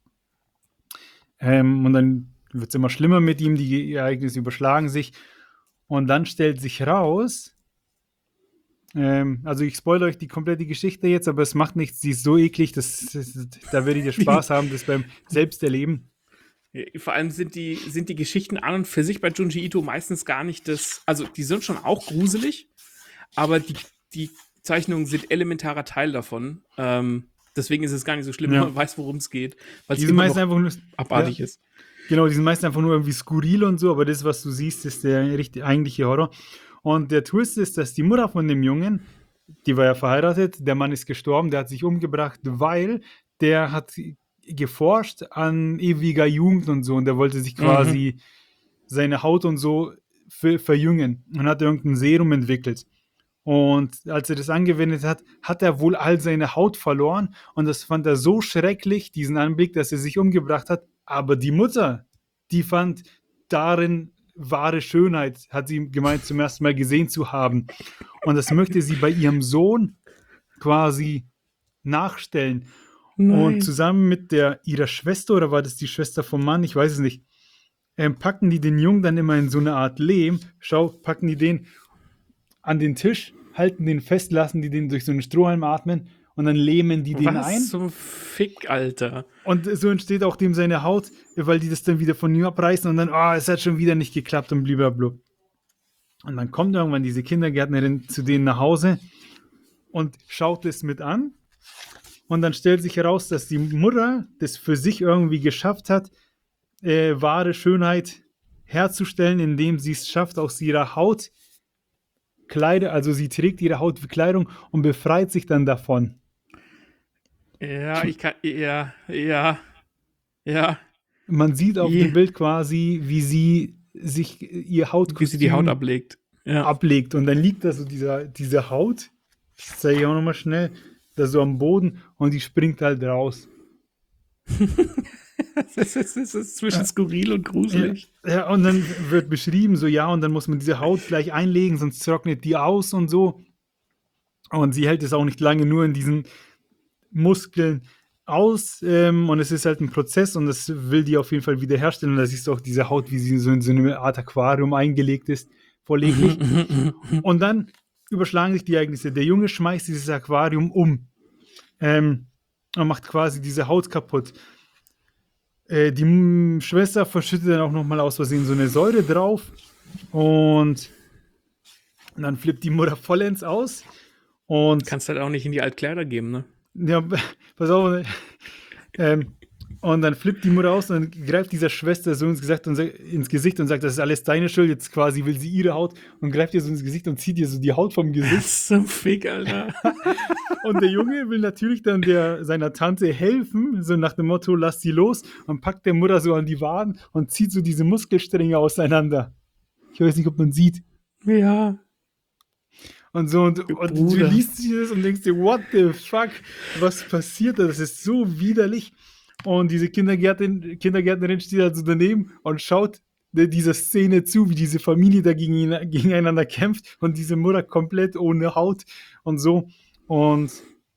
Und dann wird es immer schlimmer mit ihm, die Ereignisse überschlagen sich. Und dann stellt sich raus, also ich spoilere euch die komplette Geschichte jetzt, aber es macht nichts, sie ist so eklig, da werdet ihr Spaß haben, das beim Selbsterleben. Vor allem sind die Geschichten an und für sich bei Junji Ito meistens gar nicht also die sind schon auch gruselig, aber die Zeichnungen sind elementarer Teil davon. Deswegen ist es gar nicht so schlimm, wenn man weiß, worum es geht, weil es immer noch einfach nur abartig ist. Genau, die sind meistens einfach nur irgendwie skurril und so, aber das, was du siehst, ist der eigentliche Horror. Und der Twist ist, dass die Mutter von dem Jungen, die war ja verheiratet, der Mann ist gestorben, der hat sich umgebracht, weil der hat geforscht an ewiger Jugend und so und der wollte sich quasi seine Haut und so verjüngen und hat irgendein Serum entwickelt. Und als er das angewendet hat, hat er wohl all seine Haut verloren und das fand er so schrecklich, diesen Anblick, dass er sich umgebracht hat. Aber die Mutter, die fand darin wahre Schönheit, hat sie gemeint, zum ersten Mal gesehen zu haben. Und das möchte sie bei ihrem Sohn quasi nachstellen. Nein. Und zusammen mit ihrer Schwester, oder war das die Schwester vom Mann, ich weiß es nicht, packen die den Jungen dann immer in so eine Art Lehm, packen die den an den Tisch, halten den fest, lassen die den durch so einen Strohhalm atmen und dann lähmen die den ein. Was zum Fick, Alter. Und so entsteht auch dem seine Haut, weil die das dann wieder von ihm abreißen und dann, es hat schon wieder nicht geklappt und blablabla. Und dann kommt irgendwann diese Kindergärtnerin zu denen nach Hause und schaut es mit an. Und dann stellt sich heraus, dass die Mutter das für sich irgendwie geschafft hat, wahre Schönheit herzustellen, indem sie es schafft, aus ihrer Haut Kleider, also sie trägt ihre Haut wie Kleidung und befreit sich dann davon. Ja, ja. Man sieht auf dem Bild quasi, wie sie sich ihr Hautkostüm wie sie die Haut ablegt. Ja. ablegt. Und dann liegt da so diese Haut, das zeige ich auch nochmal schnell, da so am Boden und die springt halt raus. Das ist zwischen skurril und gruselig. Ja, und dann wird beschrieben, so und dann muss man diese Haut gleich einlegen, sonst trocknet die aus und so. Und sie hält es auch nicht lange nur in diesen Muskeln aus und es ist halt ein Prozess und das will die auf jeden Fall wiederherstellen. Und da siehst du auch diese Haut, wie sie so in so eine Art Aquarium eingelegt ist, vorleglich. Und dann überschlagen sich die Ereignisse. Der Junge schmeißt dieses Aquarium um und macht quasi diese Haut kaputt. Die Schwester verschüttet dann auch nochmal aus Versehen so eine Säure drauf und dann flippt die Mutter vollends aus. Und kannst halt auch nicht in die Altkleider geben, ne? Ja, pass auf. Und dann flippt die Mutter aus und dann greift dieser Schwester so ins Gesicht und sagt, das ist alles deine Schuld. Jetzt quasi will sie ihre Haut und greift ihr so ins Gesicht und zieht ihr so die Haut vom Gesicht. Das ist so Fick, Alter. Und der Junge will natürlich dann seiner Tante helfen, so nach dem Motto, lass sie los und packt der Mutter so an die Waden und zieht so diese Muskelstränge auseinander. Ich weiß nicht, ob man sieht. Ja. Und so, und du liest das und denkst dir, what the fuck, was passiert da? Das ist so widerlich. Und diese Kindergärtnerin steht halt so daneben und schaut dieser Szene zu, wie diese Familie da gegeneinander kämpft und diese Mutter komplett ohne Haut und so. Und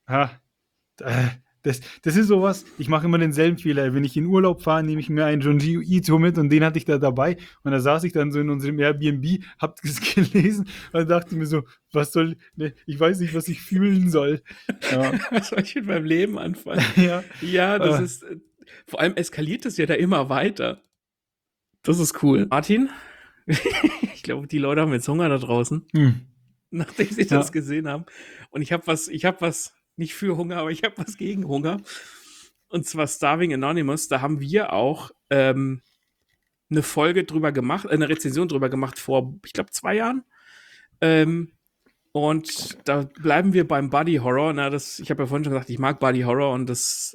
das ist sowas, ich mache immer denselben Fehler. Wenn ich in Urlaub fahre, nehme ich mir einen Junji Ito mit und den hatte ich da dabei. Und da saß ich dann so in unserem Airbnb, hab das gelesen und dachte mir so, ich weiß nicht, was ich fühlen soll. Ja. Was soll ich mit meinem Leben anfangen? Ja, das ist, vor allem eskaliert es ja da immer weiter. Das ist cool. Martin, ich glaube, die Leute haben jetzt Hunger da draußen, nachdem sie das gesehen haben. Und ich habe was nicht für Hunger, aber ich habe was gegen Hunger. Und zwar Starving Anonymous. Da haben wir auch eine Folge drüber gemacht, eine Rezension drüber gemacht vor, ich glaube, 2 Jahren. Und da bleiben wir beim Body Horror. Ich habe ja vorhin schon gesagt, ich mag Body Horror und das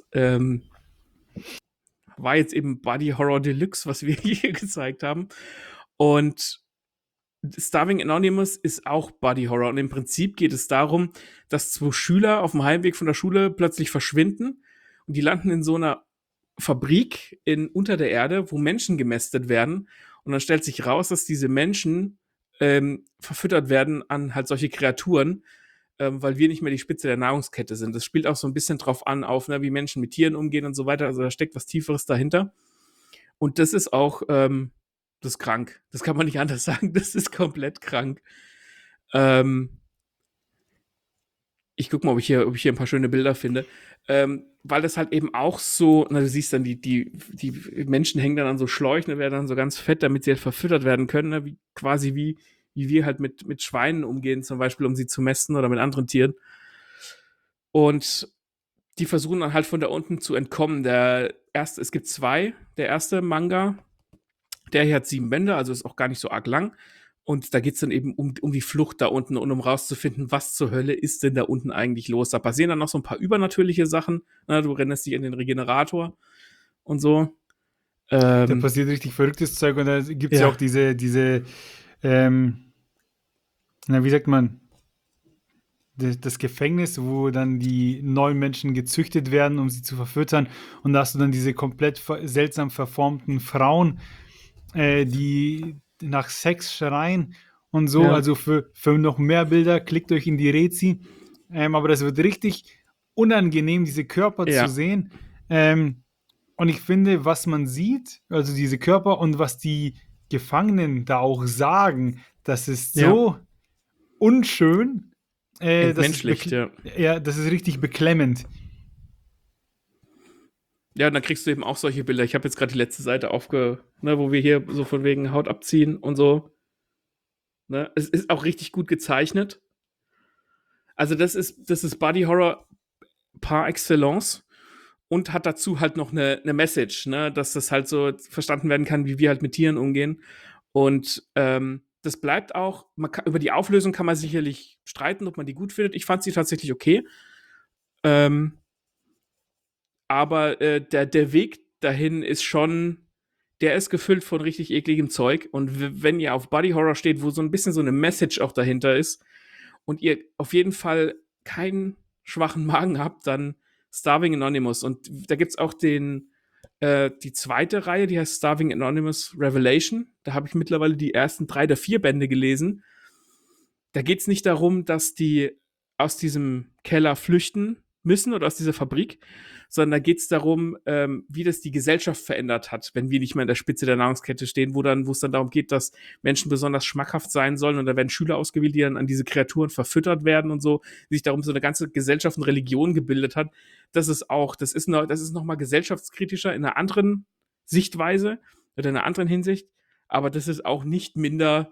war jetzt eben Body Horror Deluxe, was wir hier gezeigt haben. Und Starving Anonymous ist auch Body Horror. Und im Prinzip geht es darum, dass 2 Schüler auf dem Heimweg von der Schule plötzlich verschwinden und die landen in so einer Fabrik unter der Erde, wo Menschen gemästet werden. Und dann stellt sich raus, dass diese Menschen verfüttert werden an halt solche Kreaturen, weil wir nicht mehr die Spitze der Nahrungskette sind. Das spielt auch so ein bisschen drauf an, ne, wie Menschen mit Tieren umgehen und so weiter. Also da steckt was Tieferes dahinter. Und das ist auch, das ist krank. Das kann man nicht anders sagen. Das ist komplett krank. Ähm, Ich gucke mal, ob ich hier ein paar schöne Bilder finde. Weil das halt eben auch so, du siehst dann, die Menschen hängen dann an so Schläuchen, werden dann so ganz fett, damit sie halt verfüttert werden können, ne? Wie wir halt mit Schweinen umgehen, zum Beispiel, um sie zu mästen oder mit anderen Tieren. Und die versuchen dann halt von da unten zu entkommen. Es gibt 2. Der erste Manga, der hier hat 7 Bände, also ist auch gar nicht so arg lang. Und da geht es dann eben um die Flucht da unten und um rauszufinden, was zur Hölle ist denn da unten eigentlich los. Da passieren dann noch so ein paar übernatürliche Sachen. Du rennst dich in den Regenerator und so. Da passiert richtig verrücktes Zeug und da gibt es ja Ja. auch ähm, wie sagt man, das Gefängnis, wo dann die neuen Menschen gezüchtet werden, um sie zu verfüttern. Und da hast du dann diese komplett seltsam verformten Frauen, die nach Sex schreien und so. Ja. Also für noch mehr Bilder, klickt euch in die Rezi. Aber das wird richtig unangenehm, diese Körper zu Ja. sehen. Und ich finde, was man sieht, also diese Körper und was die Gefangenen da auch sagen, das ist Ja. so unschön. Entmenschlicht, ja. Ja, das ist richtig beklemmend. Ja, und dann kriegst du eben auch solche Bilder. Ich habe jetzt gerade die letzte Seite wo wir hier so von wegen Haut abziehen und so. Ne? Es ist auch richtig gut gezeichnet. Also das ist Body Horror par excellence und hat dazu halt noch eine Message, ne? Dass das halt so verstanden werden kann, wie wir halt mit Tieren umgehen. Und das bleibt auch, über die Auflösung kann man sicherlich streiten, ob man die gut findet. Ich fand sie tatsächlich okay. Ähm, aber der Weg dahin ist schon, der ist gefüllt von richtig ekligem Zeug. Und wenn ihr auf Body Horror steht, wo so ein bisschen so eine Message auch dahinter ist und ihr auf jeden Fall keinen schwachen Magen habt, dann Starving Anonymous. Und da gibt es auch die zweite Reihe, die heißt Starving Anonymous Revelation. Da habe ich mittlerweile die ersten 3 der 4 Bände gelesen. Da geht es nicht darum, dass die aus diesem Keller flüchten müssen oder aus dieser Fabrik, sondern da geht es darum, wie das die Gesellschaft verändert hat, wenn wir nicht mehr an der Spitze der Nahrungskette stehen, wo es dann darum geht, dass Menschen besonders schmackhaft sein sollen und da werden Schüler ausgewählt, die dann an diese Kreaturen verfüttert werden und so, wie sich darum so eine ganze Gesellschaft und Religion gebildet hat. Das ist noch mal gesellschaftskritischer in einer anderen Sichtweise oder in einer anderen Hinsicht, aber das ist auch nicht minder,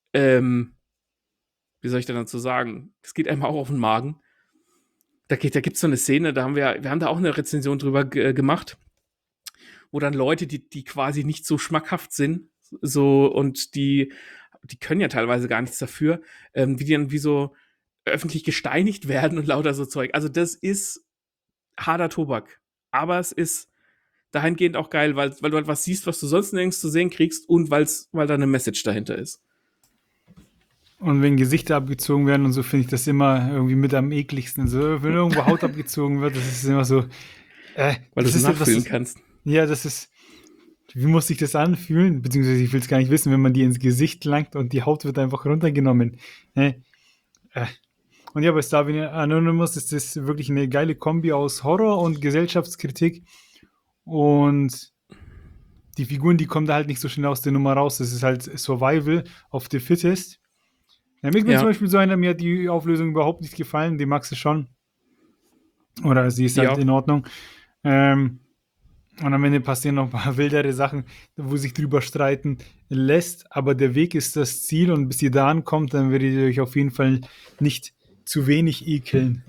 wie soll ich denn dazu sagen? Es geht einem auch auf den Magen. Da gibt es so eine Szene, wir haben da auch eine Rezension drüber gemacht, wo dann Leute, die quasi nicht so schmackhaft sind, so und die können ja teilweise gar nichts dafür, wie die dann wie so öffentlich gesteinigt werden und lauter so Zeug. Also das ist harter Tobak. Aber es ist dahingehend auch geil, weil du halt was siehst, was du sonst nirgends zu sehen kriegst und weil da eine Message dahinter ist. Und wenn Gesichter abgezogen werden und so, finde ich das immer irgendwie mit am ekligsten. So, wenn irgendwo Haut abgezogen wird, das ist immer so, Weil du das es ist etwas, nachfühlen kannst. ja, das ist, wie muss sich das anfühlen? Beziehungsweise ich will es gar nicht wissen, wenn man die ins Gesicht langt und die Haut wird einfach runtergenommen. Äh, äh. Und ja, bei Starving Anonymous ist das wirklich eine geile Kombi aus Horror und Gesellschaftskritik. Und die Figuren, die kommen da halt nicht so schnell aus der Nummer raus. Das ist halt Survival of the Fittest. Ja, ich bin zum Ja, Beispiel so einer, mir hat die Auflösung überhaupt nicht gefallen, die magst du schon. Oder sie ist halt ja. in Ordnung. Ähm, und am Ende passieren noch ein paar wildere Sachen, wo sich drüber streiten lässt. Aber der Weg ist das Ziel und bis ihr da ankommt, dann werdet ihr euch auf jeden Fall nicht zu wenig ekeln.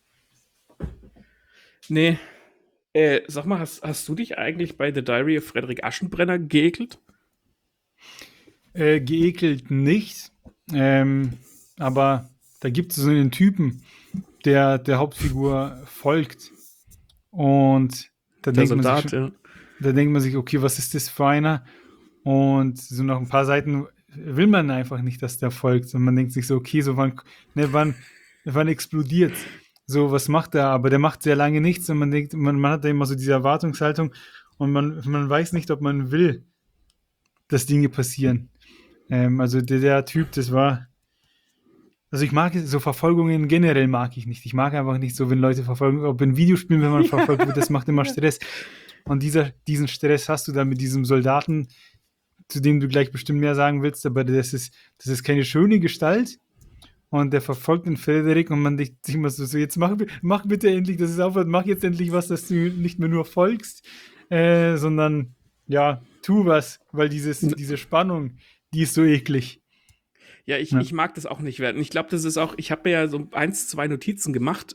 Nee. Sag mal, hast du dich eigentlich bei The Diary of Frederick Aschenbrenner geekelt? Geekelt nicht. Aber Da gibt es so einen Typen, der Hauptfigur folgt. Und da Der denkt man sich Soldat, schon, ja. da denkt man sich, okay, was ist das für einer? Und so nach ein paar Seiten will man einfach nicht, dass der folgt. Und man denkt sich so, okay, so wann explodiert's? So, was macht er? Aber der macht sehr lange nichts und man denkt, man hat da immer so diese Erwartungshaltung und man weiß nicht, ob man will, dass Dinge passieren. Also der Typ, das war. Also ich mag so Verfolgungen generell mag ich nicht. Ich mag einfach nicht so, wenn Leute verfolgen, ob in Videospielen, wenn man verfolgt wird, das macht immer Ja. Stress. Und diesen Stress hast du dann mit diesem Soldaten, zu dem du gleich bestimmt mehr sagen willst, aber das ist keine schöne Gestalt. Und der verfolgt den Frederik und man denkt sich immer so, jetzt mach bitte endlich, dass es aufhört, mach jetzt endlich was, dass du nicht mehr nur folgst, sondern ja, tu was, weil diese Spannung, die ist so eklig. Ja, Ja. ich mag das auch nicht werden. Ich glaube, das ist auch, ich habe mir ja so eins, zwei Notizen gemacht.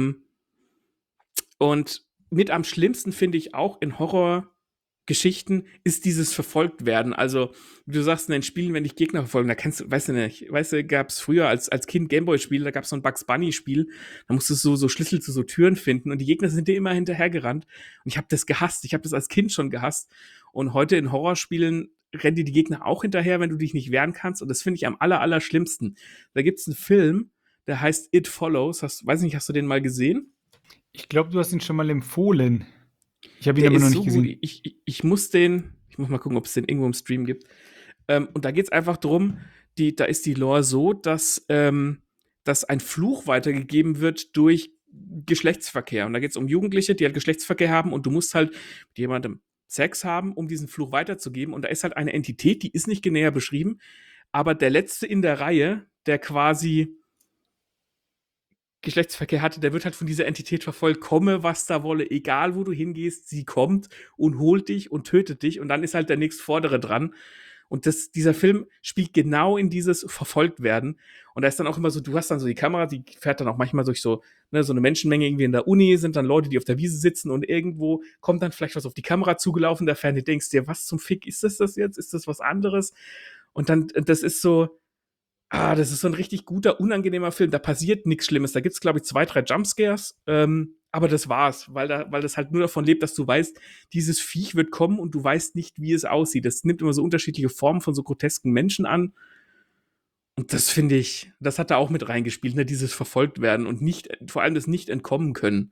Und mit am schlimmsten finde ich auch in Horrorgeschichten ist dieses Verfolgtwerden. Also, wie du sagst, in den Spielen, wenn dich Gegner verfolgen, da kennst du, weißt du nicht, weißt du, gab es früher als Kind Gameboy-Spiel, da gab es so ein Bugs Bunny-Spiel, da musstest du so Schlüssel zu so Türen finden und die Gegner sind dir immer hinterhergerannt. Und ich habe das gehasst. Ich habe das als Kind schon gehasst. Und heute in Horrorspielen rennen dir die Gegner auch hinterher, wenn du dich nicht wehren kannst. Und das finde ich am allerschlimmsten. Da gibt es einen Film, der heißt It Follows. Weiß nicht, hast du den mal gesehen? Ich glaube, du hast ihn schon mal empfohlen. Ich habe ihn Der aber noch ist nicht so gut. gesehen. Ich muss mal gucken, ob es den irgendwo im Stream gibt. Und da geht es einfach darum, da ist die Lore so, dass ein Fluch weitergegeben wird durch Geschlechtsverkehr. Und da geht es um Jugendliche, die halt Geschlechtsverkehr haben und du musst halt mit jemandem Sex haben, um diesen Fluch weiterzugeben. Und da ist halt eine Entität, die ist nicht näher beschrieben, aber der Letzte in der Reihe, der quasi Geschlechtsverkehr hatte, der wird halt von dieser Entität verfolgt, komme, was da wolle, egal wo du hingehst, sie kommt und holt dich und tötet dich und dann ist halt der nächstvordere dran. Und dieser Film spielt genau in dieses Verfolgtwerden. Und da ist dann auch immer so, du hast dann so die Kamera, die fährt dann auch manchmal durch so, ne, so eine Menschenmenge irgendwie in der Uni, sind dann Leute, die auf der Wiese sitzen und irgendwo kommt dann vielleicht was auf die Kamera zugelaufen, der Ferne denkst dir, was zum Fick ist das jetzt? Ist das was anderes? Und dann, das ist so, das ist so ein richtig guter, unangenehmer Film. Da passiert nichts Schlimmes. Da gibt's, glaube ich, 2, 3 Jumpscares. Aber das war's, weil das halt nur davon lebt, dass du weißt, dieses Viech wird kommen und du weißt nicht, wie es aussieht. Das nimmt immer so unterschiedliche Formen von so grotesken Menschen an. Und das finde ich, das hat da auch mit reingespielt, ne? Dieses Verfolgtwerden und nicht, vor allem das nicht entkommen können.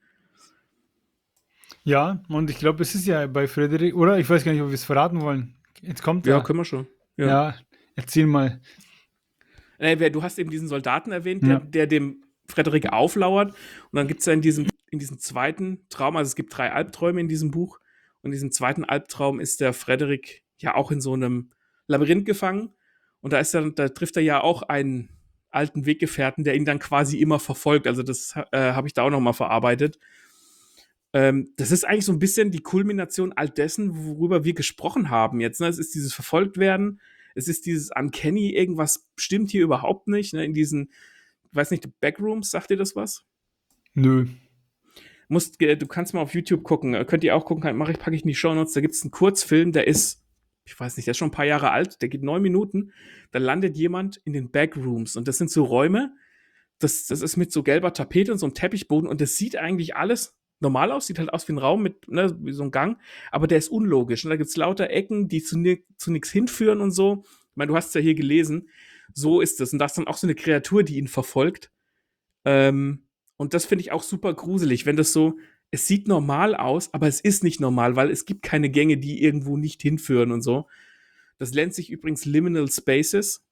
Ja, und ich glaube, es ist ja bei Frederik, oder? Ich weiß gar nicht, ob wir es verraten wollen. Jetzt kommt Ja, er. können wir schon. Ja. Ja, erzähl mal. Du hast eben diesen Soldaten erwähnt, Ja. der dem Frederik auflauert. Und dann gibt es ja in diesem zweiten Traum, also es gibt 3 Albträume in diesem Buch. Und in diesem zweiten Albtraum ist der Frederik ja auch in so einem Labyrinth gefangen. Und da trifft er ja auch einen alten Weggefährten, der ihn dann quasi immer verfolgt. Also das habe ich da auch noch mal verarbeitet. Das ist eigentlich so ein bisschen die Kulmination all dessen, worüber wir gesprochen haben jetzt. Ne? Es ist dieses Verfolgtwerden, es ist dieses Uncanny, irgendwas stimmt hier überhaupt nicht. Ne? In diesen, ich weiß nicht, Backrooms, sagt dir das was? Nö. Du kannst mal auf YouTube gucken, könnt ihr auch gucken, packe ich in die Shownotes, da gibt es einen Kurzfilm, der ist, ich weiß nicht, der ist schon ein paar Jahre alt, der geht 9 Minuten, da landet jemand in den Backrooms und das sind so Räume, das ist mit so gelber Tapete und so einem Teppichboden und das sieht eigentlich alles normal aus, sieht halt aus wie ein Raum mit, ne, wie so ein Gang, aber der ist unlogisch. Und da gibt es lauter Ecken, die zu nichts hinführen und so. Ich meine, du hast es ja hier gelesen. So ist es. Und da ist dann auch so eine Kreatur, die ihn verfolgt. Und das finde ich auch super gruselig, wenn das so, es sieht normal aus, aber es ist nicht normal, weil es gibt keine Gänge, die irgendwo nicht hinführen und so. Das nennt sich übrigens Liminal Spaces.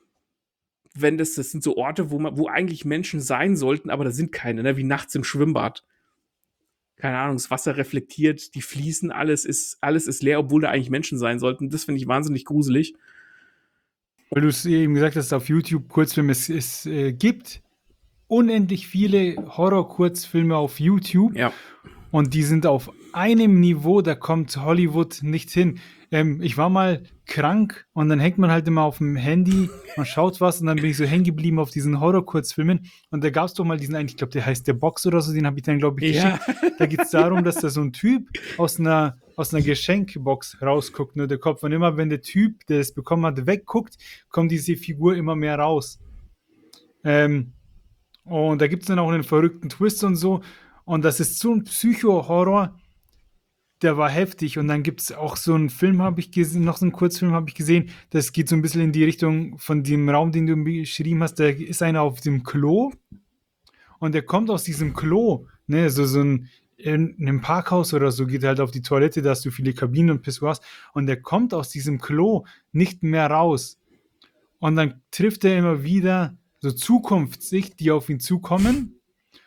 Das sind so Orte, wo eigentlich Menschen sein sollten, aber da sind keine, ne? Wie nachts im Schwimmbad. Keine Ahnung, das Wasser reflektiert, die fließen, alles ist leer, obwohl da eigentlich Menschen sein sollten. Das finde ich wahnsinnig gruselig. Weil du es eben gesagt hast, auf YouTube Kurzfilme, es gibt unendlich viele Horror-Kurzfilme auf YouTube Ja. und die sind auf einem Niveau, da kommt Hollywood nicht hin. Ich war mal krank und dann hängt man halt immer auf dem Handy, man schaut was und dann bin ich so hängen geblieben auf diesen Horror-Kurzfilmen und da gab es doch mal diesen einen, ich glaube, der heißt Der Box oder so, den habe ich dann, glaube ich, Ja. geschickt. Da geht es darum, dass da so ein Typ aus einer Geschenkbox rausguckt, nur der Kopf. Und immer wenn der Typ, der es bekommen hat, wegguckt, kommt diese Figur immer mehr raus. Ähm, Und da gibt es dann auch einen verrückten Twist und so. Und das ist so ein Psycho-Horror, der war heftig. Und dann gibt es auch so einen Film, habe ich gesehen, noch so einen Kurzfilm habe ich gesehen. Das geht so ein bisschen in die Richtung von dem Raum, den du beschrieben hast. Da ist einer auf dem Klo und der kommt aus diesem Klo, ne, so ein in einem Parkhaus oder so, geht halt auf die Toilette, da hast du viele Kabinen und Pissoirs und der kommt aus diesem Klo nicht mehr raus. Und dann trifft er immer wieder so Zukunftssicht, die auf ihn zukommen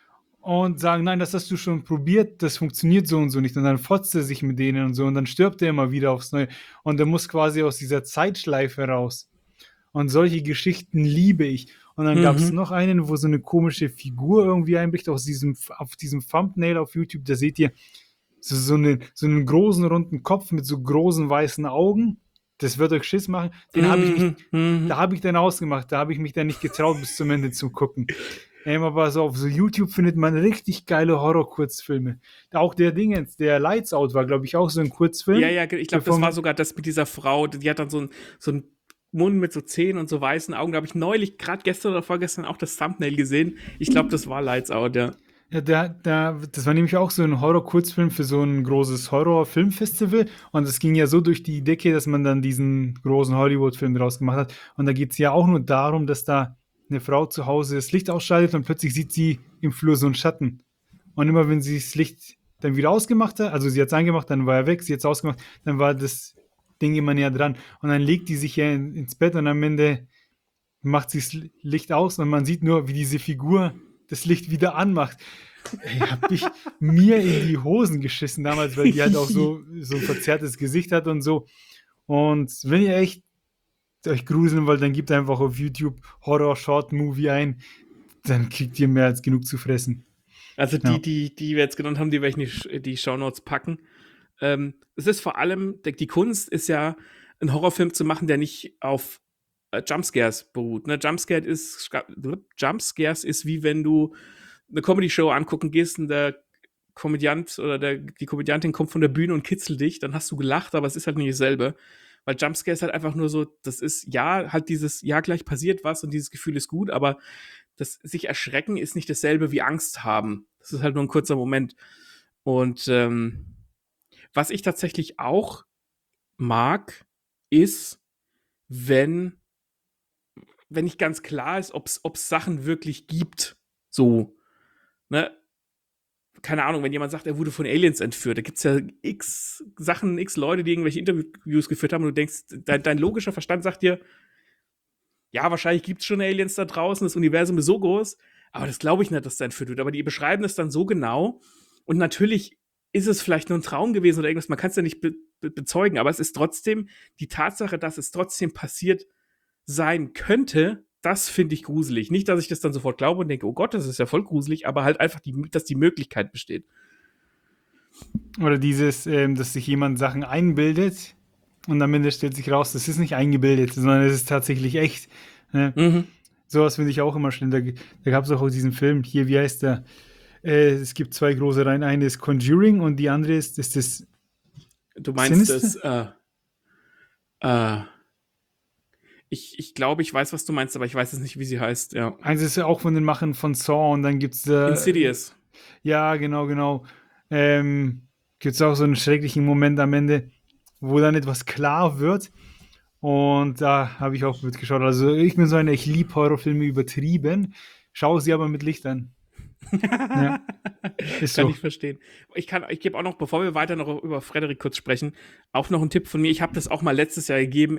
und sagen, nein, das hast du schon probiert, das funktioniert so und so nicht. Und dann fotzt er sich mit denen und so und dann stirbt er immer wieder aufs Neue. Und er muss quasi aus dieser Zeitschleife raus. Und solche Geschichten liebe ich. Und dann gab es Mhm. noch einen, wo so eine komische Figur irgendwie einbricht auf diesem Thumbnail auf YouTube. Da seht ihr so einen großen runden Kopf mit so großen weißen Augen. Das wird euch Schiss machen. Mhm. Mhm. Da habe ich dann ausgemacht. Da habe ich mich dann nicht getraut, bis zum Ende zu gucken. Aber so auf so YouTube findet man richtig geile Horror-Kurzfilme. Auch der Dingens, der Lights Out war, glaube ich, auch so ein Ja, Kurzfilm. ja, ich glaube, Bevor das war man, sogar das mit dieser Frau, die hat dann so einen Mund mit so Zähnen und so weißen Augen. Da habe ich neulich, gerade gestern oder vorgestern, auch das Thumbnail gesehen. Ich glaube, das war Lights Out, ja. ja, das war nämlich auch so ein Horror-Kurzfilm für so ein großes Horror-Filmfestival. Und es ging ja so durch die Decke, dass man dann diesen großen Hollywood-Film draus gemacht hat. Und da geht es ja auch nur darum, dass da eine Frau zu Hause das Licht ausschaltet und plötzlich sieht sie im Flur so einen Schatten. Und immer wenn sie das Licht dann wieder ausgemacht hat, also sie hat es angemacht, dann war er weg, sie hat es ausgemacht, dann war das Ding immer näher dran. Und dann legt die sich ja ins Bett und am Ende macht sie das Licht aus und man sieht nur, wie diese Figur das Licht wieder anmacht. Ey, hab ich mir in die Hosen geschissen damals, weil die halt auch so ein verzerrtes Gesicht hat und so. Und wenn ihr echt euch gruseln wollt, dann gebt einfach auf YouTube Horror Short Movie ein. Dann kriegt ihr mehr als genug zu fressen. Also Ja. die wir jetzt genannt haben, die werde ich in die Shownotes packen. Es ist vor allem, die Kunst ist ja, einen Horrorfilm zu machen, der nicht auf Jumpscares beruht. Ne? Jumpscares ist wie wenn du eine Comedy-Show angucken gehst und der Komödiant oder die Komödiantin kommt von der Bühne und kitzelt dich, dann hast du gelacht, aber es ist halt nicht dasselbe. Weil Jumpscare ist halt einfach nur so, das ist, ja, halt dieses, ja, gleich passiert was und dieses Gefühl ist gut, aber das sich erschrecken ist nicht dasselbe wie Angst haben. Das ist halt nur ein kurzer Moment. Und was ich tatsächlich auch mag, ist, wenn, wenn nicht ganz klar ist, ob es Sachen wirklich gibt. So, ne? Keine Ahnung, wenn jemand sagt, er wurde von Aliens entführt, da gibt es ja x Sachen, x Leute, die irgendwelche Interviews geführt haben und du denkst, dein logischer Verstand sagt dir, ja, wahrscheinlich gibt es schon Aliens da draußen, das Universum ist so groß, aber das glaube ich nicht, dass da entführt wird. Aber die beschreiben es dann so genau und natürlich ist es vielleicht nur ein Traum gewesen oder irgendwas, man kann es ja nicht bezeugen, aber es ist trotzdem die Tatsache, dass es trotzdem passiert sein könnte, das finde ich gruselig. Nicht, dass ich das dann sofort glaube und denke, oh Gott, das ist ja voll gruselig, aber halt einfach, dass die Möglichkeit besteht. Oder dieses, dass sich jemand Sachen einbildet und am Ende stellt sich raus, das ist nicht eingebildet, sondern es ist tatsächlich echt. Ne? Mhm. Sowas finde ich auch immer schlimm. Da gab es auch diesen Film, hier, wie heißt der? Es gibt zwei große Reihen. Eine ist Conjuring und die andere ist das Du meinst Sinister? das, äh, ich glaube, ich weiß, was du meinst, aber ich weiß es nicht, wie sie heißt, ja. Eins ist ja auch von den Machern von Saw und dann gibt es Insidious. ja, genau, genau. Ähm, Gibt es auch so einen schrecklichen Moment am Ende, wo dann etwas klar wird. Und da habe ich auch mitgeschaut. Also ich bin so einer, ich liebe Horrorfilme übertrieben, schaue sie aber mit Licht an. Ja, ist Kann so. ich verstehen. Ich gebe auch noch, bevor wir weiter noch über Frederik kurz sprechen, auch noch einen Tipp von mir. Ich habe das auch mal letztes Jahr gegeben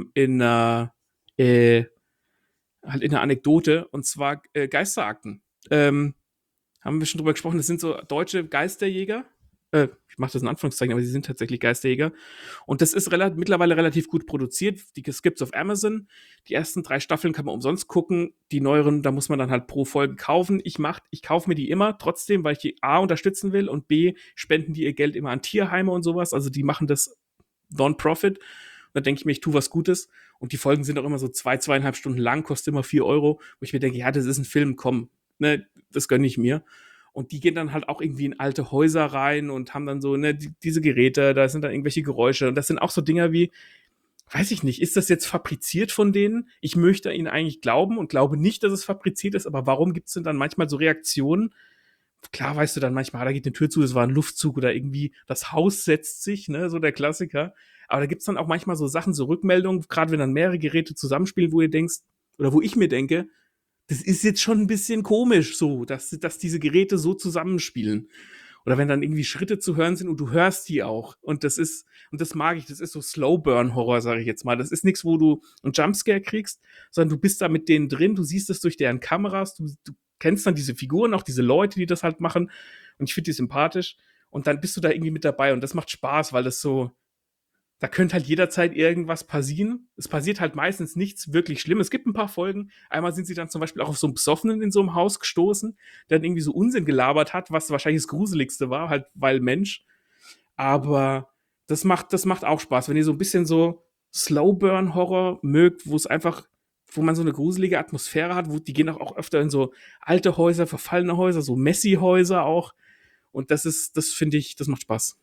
äh, halt in einer Anekdote, und zwar Geisterakten. Haben wir schon drüber gesprochen, das sind so deutsche Geisterjäger. Ich mache das in Anführungszeichen, aber sie sind tatsächlich Geisterjäger. Und das ist mittlerweile relativ gut produziert. Das gibt's auf Amazon. Die ersten 3 Staffeln kann man umsonst gucken. Die neueren, da muss man dann halt pro Folge kaufen. Ich kaufe mir die immer trotzdem, weil ich die A unterstützen will und B spenden die ihr Geld immer an Tierheime und sowas. Also die machen das Non-Profit. Und da denke ich mir, ich tue was Gutes. Und die Folgen sind auch immer so 2,5 Stunden lang, kostet immer 4 Euro. Wo ich mir denke, ja, das ist ein Film, komm, ne, das gönne ich mir. Und die gehen dann halt auch irgendwie in alte Häuser rein und haben dann so, ne, diese Geräte, da sind dann irgendwelche Geräusche. Und das sind auch so Dinger wie, weiß ich nicht, ist das jetzt fabriziert von denen? Ich möchte ihnen eigentlich glauben und glaube nicht, dass es fabriziert ist, aber warum gibt es denn dann manchmal so Reaktionen? Klar weißt du dann manchmal, da geht eine Tür zu, das war ein Luftzug oder irgendwie das Haus setzt sich, ne, so der Klassiker. Aber da gibt's dann auch manchmal so Sachen, so Rückmeldungen, gerade wenn dann mehrere Geräte zusammenspielen, wo ihr denkst, oder wo ich mir denke, das ist jetzt schon ein bisschen komisch so, dass diese Geräte so zusammenspielen. Oder wenn dann irgendwie Schritte zu hören sind und du hörst die auch. Und das mag ich, das ist so Slow-Burn-Horror, sage ich jetzt mal. Das ist nichts, wo du einen Jumpscare kriegst, sondern du bist da mit denen drin, du siehst es durch deren Kameras, du kennst dann diese Figuren, auch diese Leute, die das halt machen. Und ich finde die sympathisch. Und dann bist du da irgendwie mit dabei und das macht Spaß, weil das so, da könnte halt jederzeit irgendwas passieren. Es passiert halt meistens nichts wirklich Schlimmes. Es gibt ein paar Folgen. Einmal sind sie dann zum Beispiel auch auf so einen Besoffenen in so einem Haus gestoßen, der dann irgendwie so Unsinn gelabert hat, was wahrscheinlich das Gruseligste war, halt weil Mensch. Aber das macht auch Spaß, wenn ihr so ein bisschen so Slow-Burn-Horror mögt, wo es einfach, wo man so eine gruselige Atmosphäre hat, wo die gehen auch öfter in so alte Häuser, verfallene Häuser, so Messi-Häuser auch. Und das finde ich, das macht Spaß.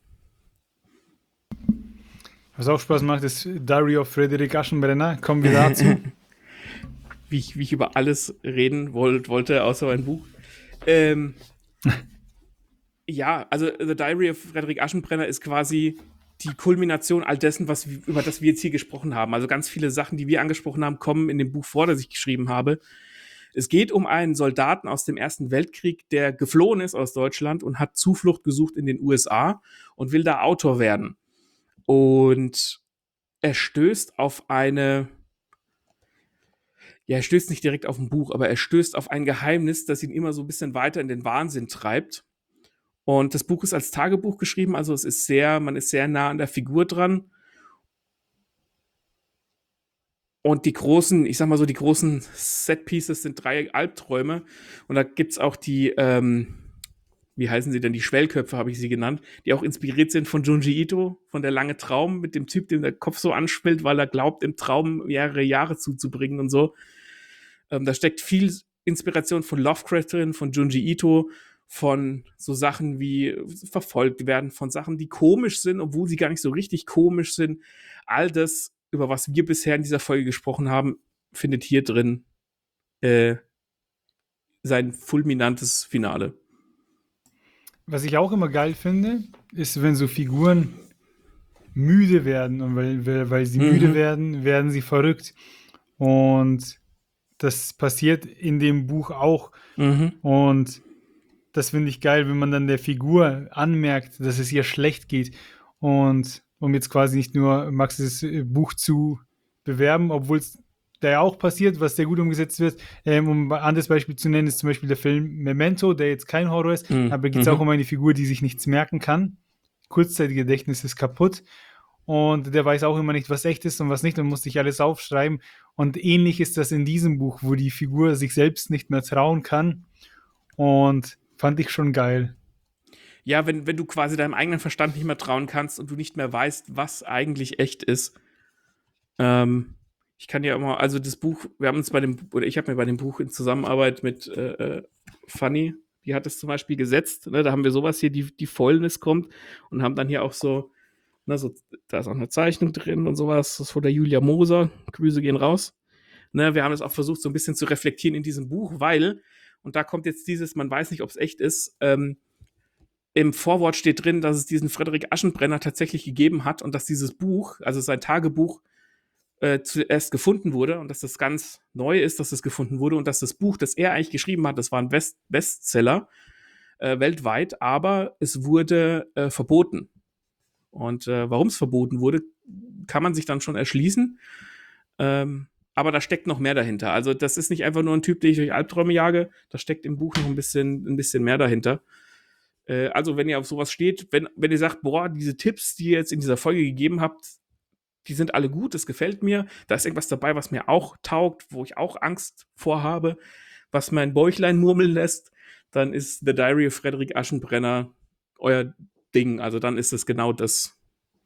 Was auch Spaß macht, ist Diary of Frederick Aschenbrenner. Kommen wir dazu. Wie ich über alles reden wollte, außer mein Buch. Ähm, ja, also The Diary of Frederick Aschenbrenner ist quasi die Kulmination all dessen, über das wir jetzt hier gesprochen haben. Also ganz viele Sachen, die wir angesprochen haben, kommen in dem Buch vor, das ich geschrieben habe. Es geht um einen Soldaten aus dem Ersten Weltkrieg, der geflohen ist aus Deutschland und hat Zuflucht gesucht in den USA und will da Autor werden. Und er stößt auf eine, ja, er stößt nicht direkt auf ein Buch, aber er stößt auf ein Geheimnis, das ihn immer so ein bisschen weiter in den Wahnsinn treibt. Und das Buch ist als Tagebuch geschrieben, also man ist sehr nah an der Figur dran. Und ich sag mal so, die großen Set-Pieces sind 3 Albträume. Und da gibt's auch wie heißen sie denn, die Schwellköpfe habe ich sie genannt, die auch inspiriert sind von Junji Ito, von Der lange Traum, mit dem Typ, dem der Kopf so anschwillt, weil er glaubt, im Traum mehrere Jahre zuzubringen und so. Da steckt viel Inspiration von Lovecraft drin, von Junji Ito, von so Sachen wie verfolgt werden, von Sachen, die komisch sind, obwohl sie gar nicht so richtig komisch sind. All das, über was wir bisher in dieser Folge gesprochen haben, findet hier drin äh, sein fulminantes Finale. Was ich auch immer geil finde, ist, wenn so Figuren müde werden. Und weil sie müde Mhm. werden, werden sie verrückt. Und das passiert in dem Buch auch. Mhm. Und das finde ich geil, wenn man dann der Figur anmerkt, dass es ihr schlecht geht. Und um jetzt quasi nicht nur Maxes Buch zu bewerben, obwohl es da ja auch passiert, was sehr gut umgesetzt wird. Um ein anderes Beispiel zu nennen, ist zum Beispiel der Film Memento, der jetzt kein Horror ist, Mhm. aber geht es auch Mhm. um eine Figur, die sich nichts merken kann. Kurzzeitige Gedächtnis ist kaputt. Und der weiß auch immer nicht, was echt ist und was nicht und muss sich alles aufschreiben. Und ähnlich ist das in diesem Buch, wo die Figur sich selbst nicht mehr trauen kann. Und fand ich schon geil. Ja, wenn du quasi deinem eigenen Verstand nicht mehr trauen kannst und du nicht mehr weißt, was eigentlich echt ist. Ähm, ich kann ja immer, also das Buch, wir haben uns bei dem, oder ich habe mir bei dem Buch in Zusammenarbeit mit Fanny, die hat es zum Beispiel gesetzt, ne, da haben wir sowas hier, die Fäulnis kommt und haben dann hier auch so, ne, so, da ist auch eine Zeichnung drin und sowas, das ist von der Julia Moser, Grüße gehen raus. Ne, wir haben es auch versucht, so ein bisschen zu reflektieren in diesem Buch, weil, und da kommt jetzt dieses, man weiß nicht, ob es echt ist, im Vorwort steht drin, dass es diesen Frederik Aschenbrenner tatsächlich gegeben hat und dass dieses Buch, also sein Tagebuch, zuerst gefunden wurde und dass das ganz neu ist, dass das gefunden wurde und dass das Buch, das er eigentlich geschrieben hat, das war ein Bestseller weltweit, aber es wurde verboten. Und warum es verboten wurde, kann man sich dann schon erschließen. Aber da steckt noch mehr dahinter. Also das ist nicht einfach nur ein Typ, den ich durch Albträume jage. Da steckt im Buch noch ein bisschen mehr dahinter. Also wenn ihr auf sowas steht, wenn ihr sagt, boah, diese Tipps, die ihr jetzt in dieser Folge gegeben habt, die sind alle gut, das gefällt mir. Da ist irgendwas dabei, was mir auch taugt, wo ich auch Angst vorhabe, was mein Bäuchlein murmeln lässt, dann ist The Diary of Frederick Aschenbrenner euer Ding. Also dann ist es genau das.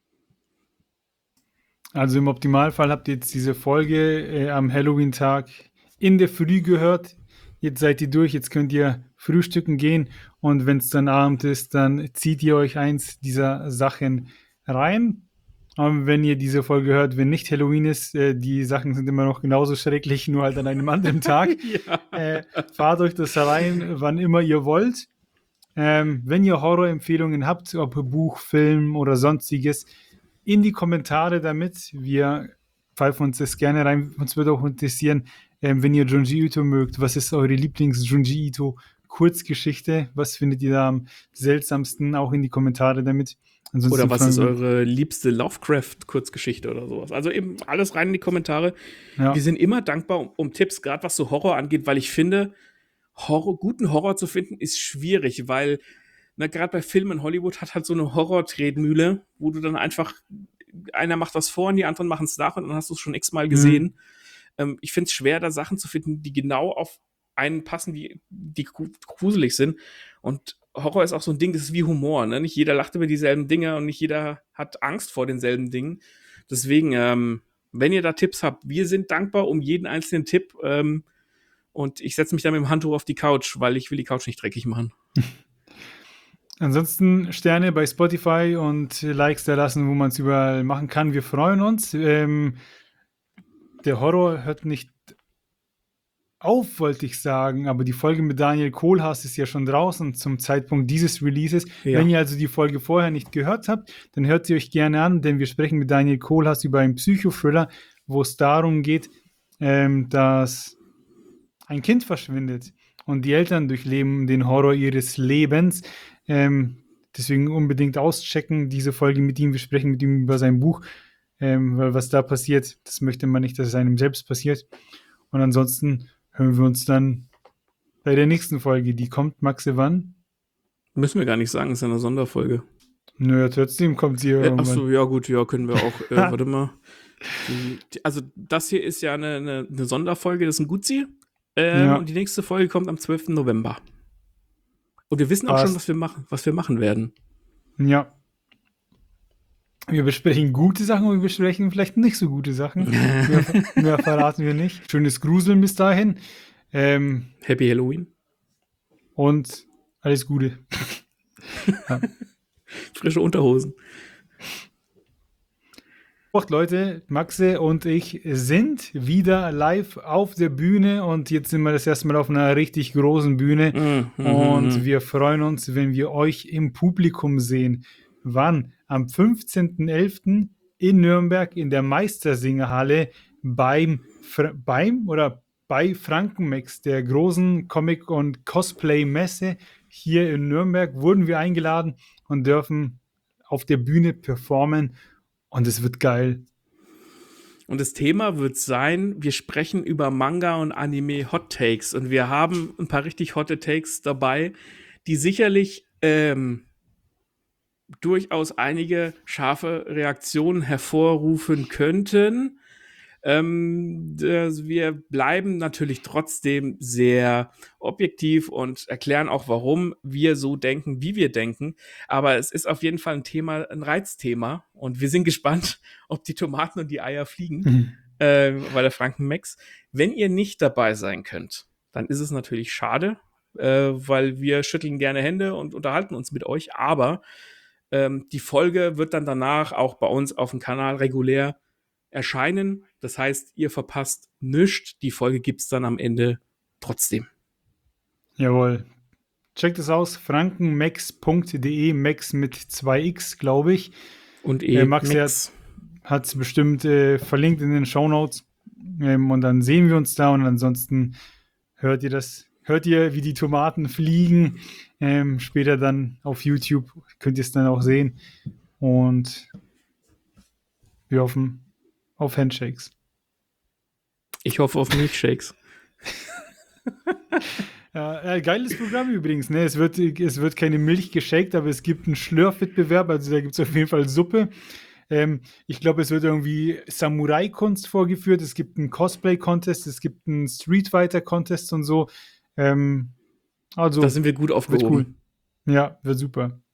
Also im Optimalfall habt ihr jetzt diese Folge am Halloween-Tag in der Früh gehört. Jetzt seid ihr durch, jetzt könnt ihr frühstücken gehen und wenn es dann Abend ist, dann zieht ihr euch eins dieser Sachen rein. wenn ihr diese Folge hört, wenn nicht Halloween ist, die Sachen sind immer noch genauso schrecklich, nur halt an einem anderen Tag. Ja. Fahrt euch das rein, wann immer ihr wollt. Wenn ihr Horrorempfehlungen habt, ob Buch, Film oder sonstiges, in die Kommentare damit. Wir pfeifen uns das gerne rein. Uns würde auch interessieren, wenn ihr Junji Ito mögt, was ist eure Lieblings-Junji Ito Kurzgeschichte? Was findet ihr da am seltsamsten? Auch in die Kommentare damit. Ansonsten Oder was ist fragen eure liebste Lovecraft-Kurzgeschichte oder sowas? Also eben alles rein in die Kommentare. wir- ja. Wir sind immer dankbar um Tipps, gerade was so Horror angeht, weil ich finde, guten Horror zu finden ist schwierig, weil gerade bei Filmen Hollywood hat halt so eine Horror-Tretmühle, wo du dann einfach, einer macht das vor und die anderen machen es nach und dann hast du es schon x-mal gesehen. Ich finde es schwer, da Sachen zu finden, die genau auf einen passen, die gruselig sind. Und Horror ist auch so ein Ding, das ist wie Humor. Ne? Nicht jeder lacht über dieselben Dinge und nicht jeder hat Angst vor denselben Dingen. Deswegen, wenn ihr da Tipps habt, wir sind dankbar um jeden einzelnen Tipp. Und ich setze mich dann mit dem Handtuch auf die Couch, weil ich will die Couch nicht dreckig machen. Ansonsten Sterne bei Spotify und Likes da lassen, wo man es überall machen kann. Wir freuen uns. Der Horror hört nicht auf, wollte ich sagen, aber die Folge mit Daniel Kohlhaas ist ja schon draußen zum Zeitpunkt dieses Releases. Ja. Wenn ihr also die Folge vorher nicht gehört habt, dann hört sie euch gerne an, denn wir sprechen mit Daniel Kohlhaas über einen Psychothriller, wo es darum geht, dass ein Kind verschwindet und die Eltern durchleben den Horror ihres Lebens. Deswegen unbedingt auschecken, diese Folge mit ihm. Wir sprechen mit ihm über sein Buch, weil was da passiert, das möchte man nicht, dass es einem selbst passiert. Und ansonsten hören wir uns dann bei der nächsten Folge. Die kommt, Maxe, wann? Müssen wir gar nicht sagen, ist ja eine Sonderfolge. Naja, trotzdem kommt sie irgendwann. Achso, ja gut, ja, können wir auch. Warte mal. Also das hier ist ja eine Sonderfolge, das ist ein Gutzi. Ja. Und die nächste Folge kommt am 12. November. Und wir wissen auch Passt. schon, was wir machen werden. Ja. Wir besprechen gute Sachen und wir besprechen vielleicht nicht so gute Sachen. Mehr verraten wir nicht. Schönes Gruseln bis dahin. Happy Halloween. Und alles Gute. Ja. Frische Unterhosen. Leute, Maxe und ich sind wieder live auf der Bühne und jetzt sind wir das erste Mal auf einer richtig großen Bühne und wir freuen uns, wenn wir euch im Publikum sehen. Wann? Am 15.11. in Nürnberg in der Meistersingerhalle bei Frankenmex, der großen Comic- und Cosplay-Messe hier in Nürnberg, wurden wir eingeladen und dürfen auf der Bühne performen. Und es wird geil. Und das Thema wird sein, wir sprechen über Manga und Anime Hot Takes. Und wir haben ein paar richtig hotte Takes dabei, die sicherlich durchaus einige scharfe Reaktionen hervorrufen könnten. Wir bleiben natürlich trotzdem sehr objektiv und erklären auch, warum wir so denken, wie wir denken. Aber es ist auf jeden Fall ein Reizthema. Und wir sind gespannt, ob die Tomaten und die Eier fliegen bei der Frankenmex. Wenn ihr nicht dabei sein könnt, dann ist es natürlich schade, weil wir schütteln gerne Hände und unterhalten uns mit euch. Aber die Folge wird dann danach auch bei uns auf dem Kanal regulär erscheinen. Das heißt, ihr verpasst nichts. Die Folge gibt es dann am Ende trotzdem. Jawohl. Checkt es aus, frankenmex.de, Max mit 2x, glaube ich. Und Max hat es bestimmt verlinkt in den Shownotes. Und dann sehen wir uns da und ansonsten hört ihr, wie die Tomaten fliegen. Später dann auf YouTube könnt ihr es dann auch sehen. Und wir hoffen auf Handshakes. Ich hoffe auf Milchshakes. Ja, geiles Programm übrigens. Ne? Es wird keine Milch geshakt, aber es gibt einen Schlürfwettbewerb. Also da gibt es auf jeden Fall Suppe. Ich glaube, es wird irgendwie Samurai-Kunst vorgeführt. Es gibt einen Cosplay-Contest. Es gibt einen Street Fighter-Contest und so. Also da sind wir gut aufgehoben. Wird cool. Ja, wird super.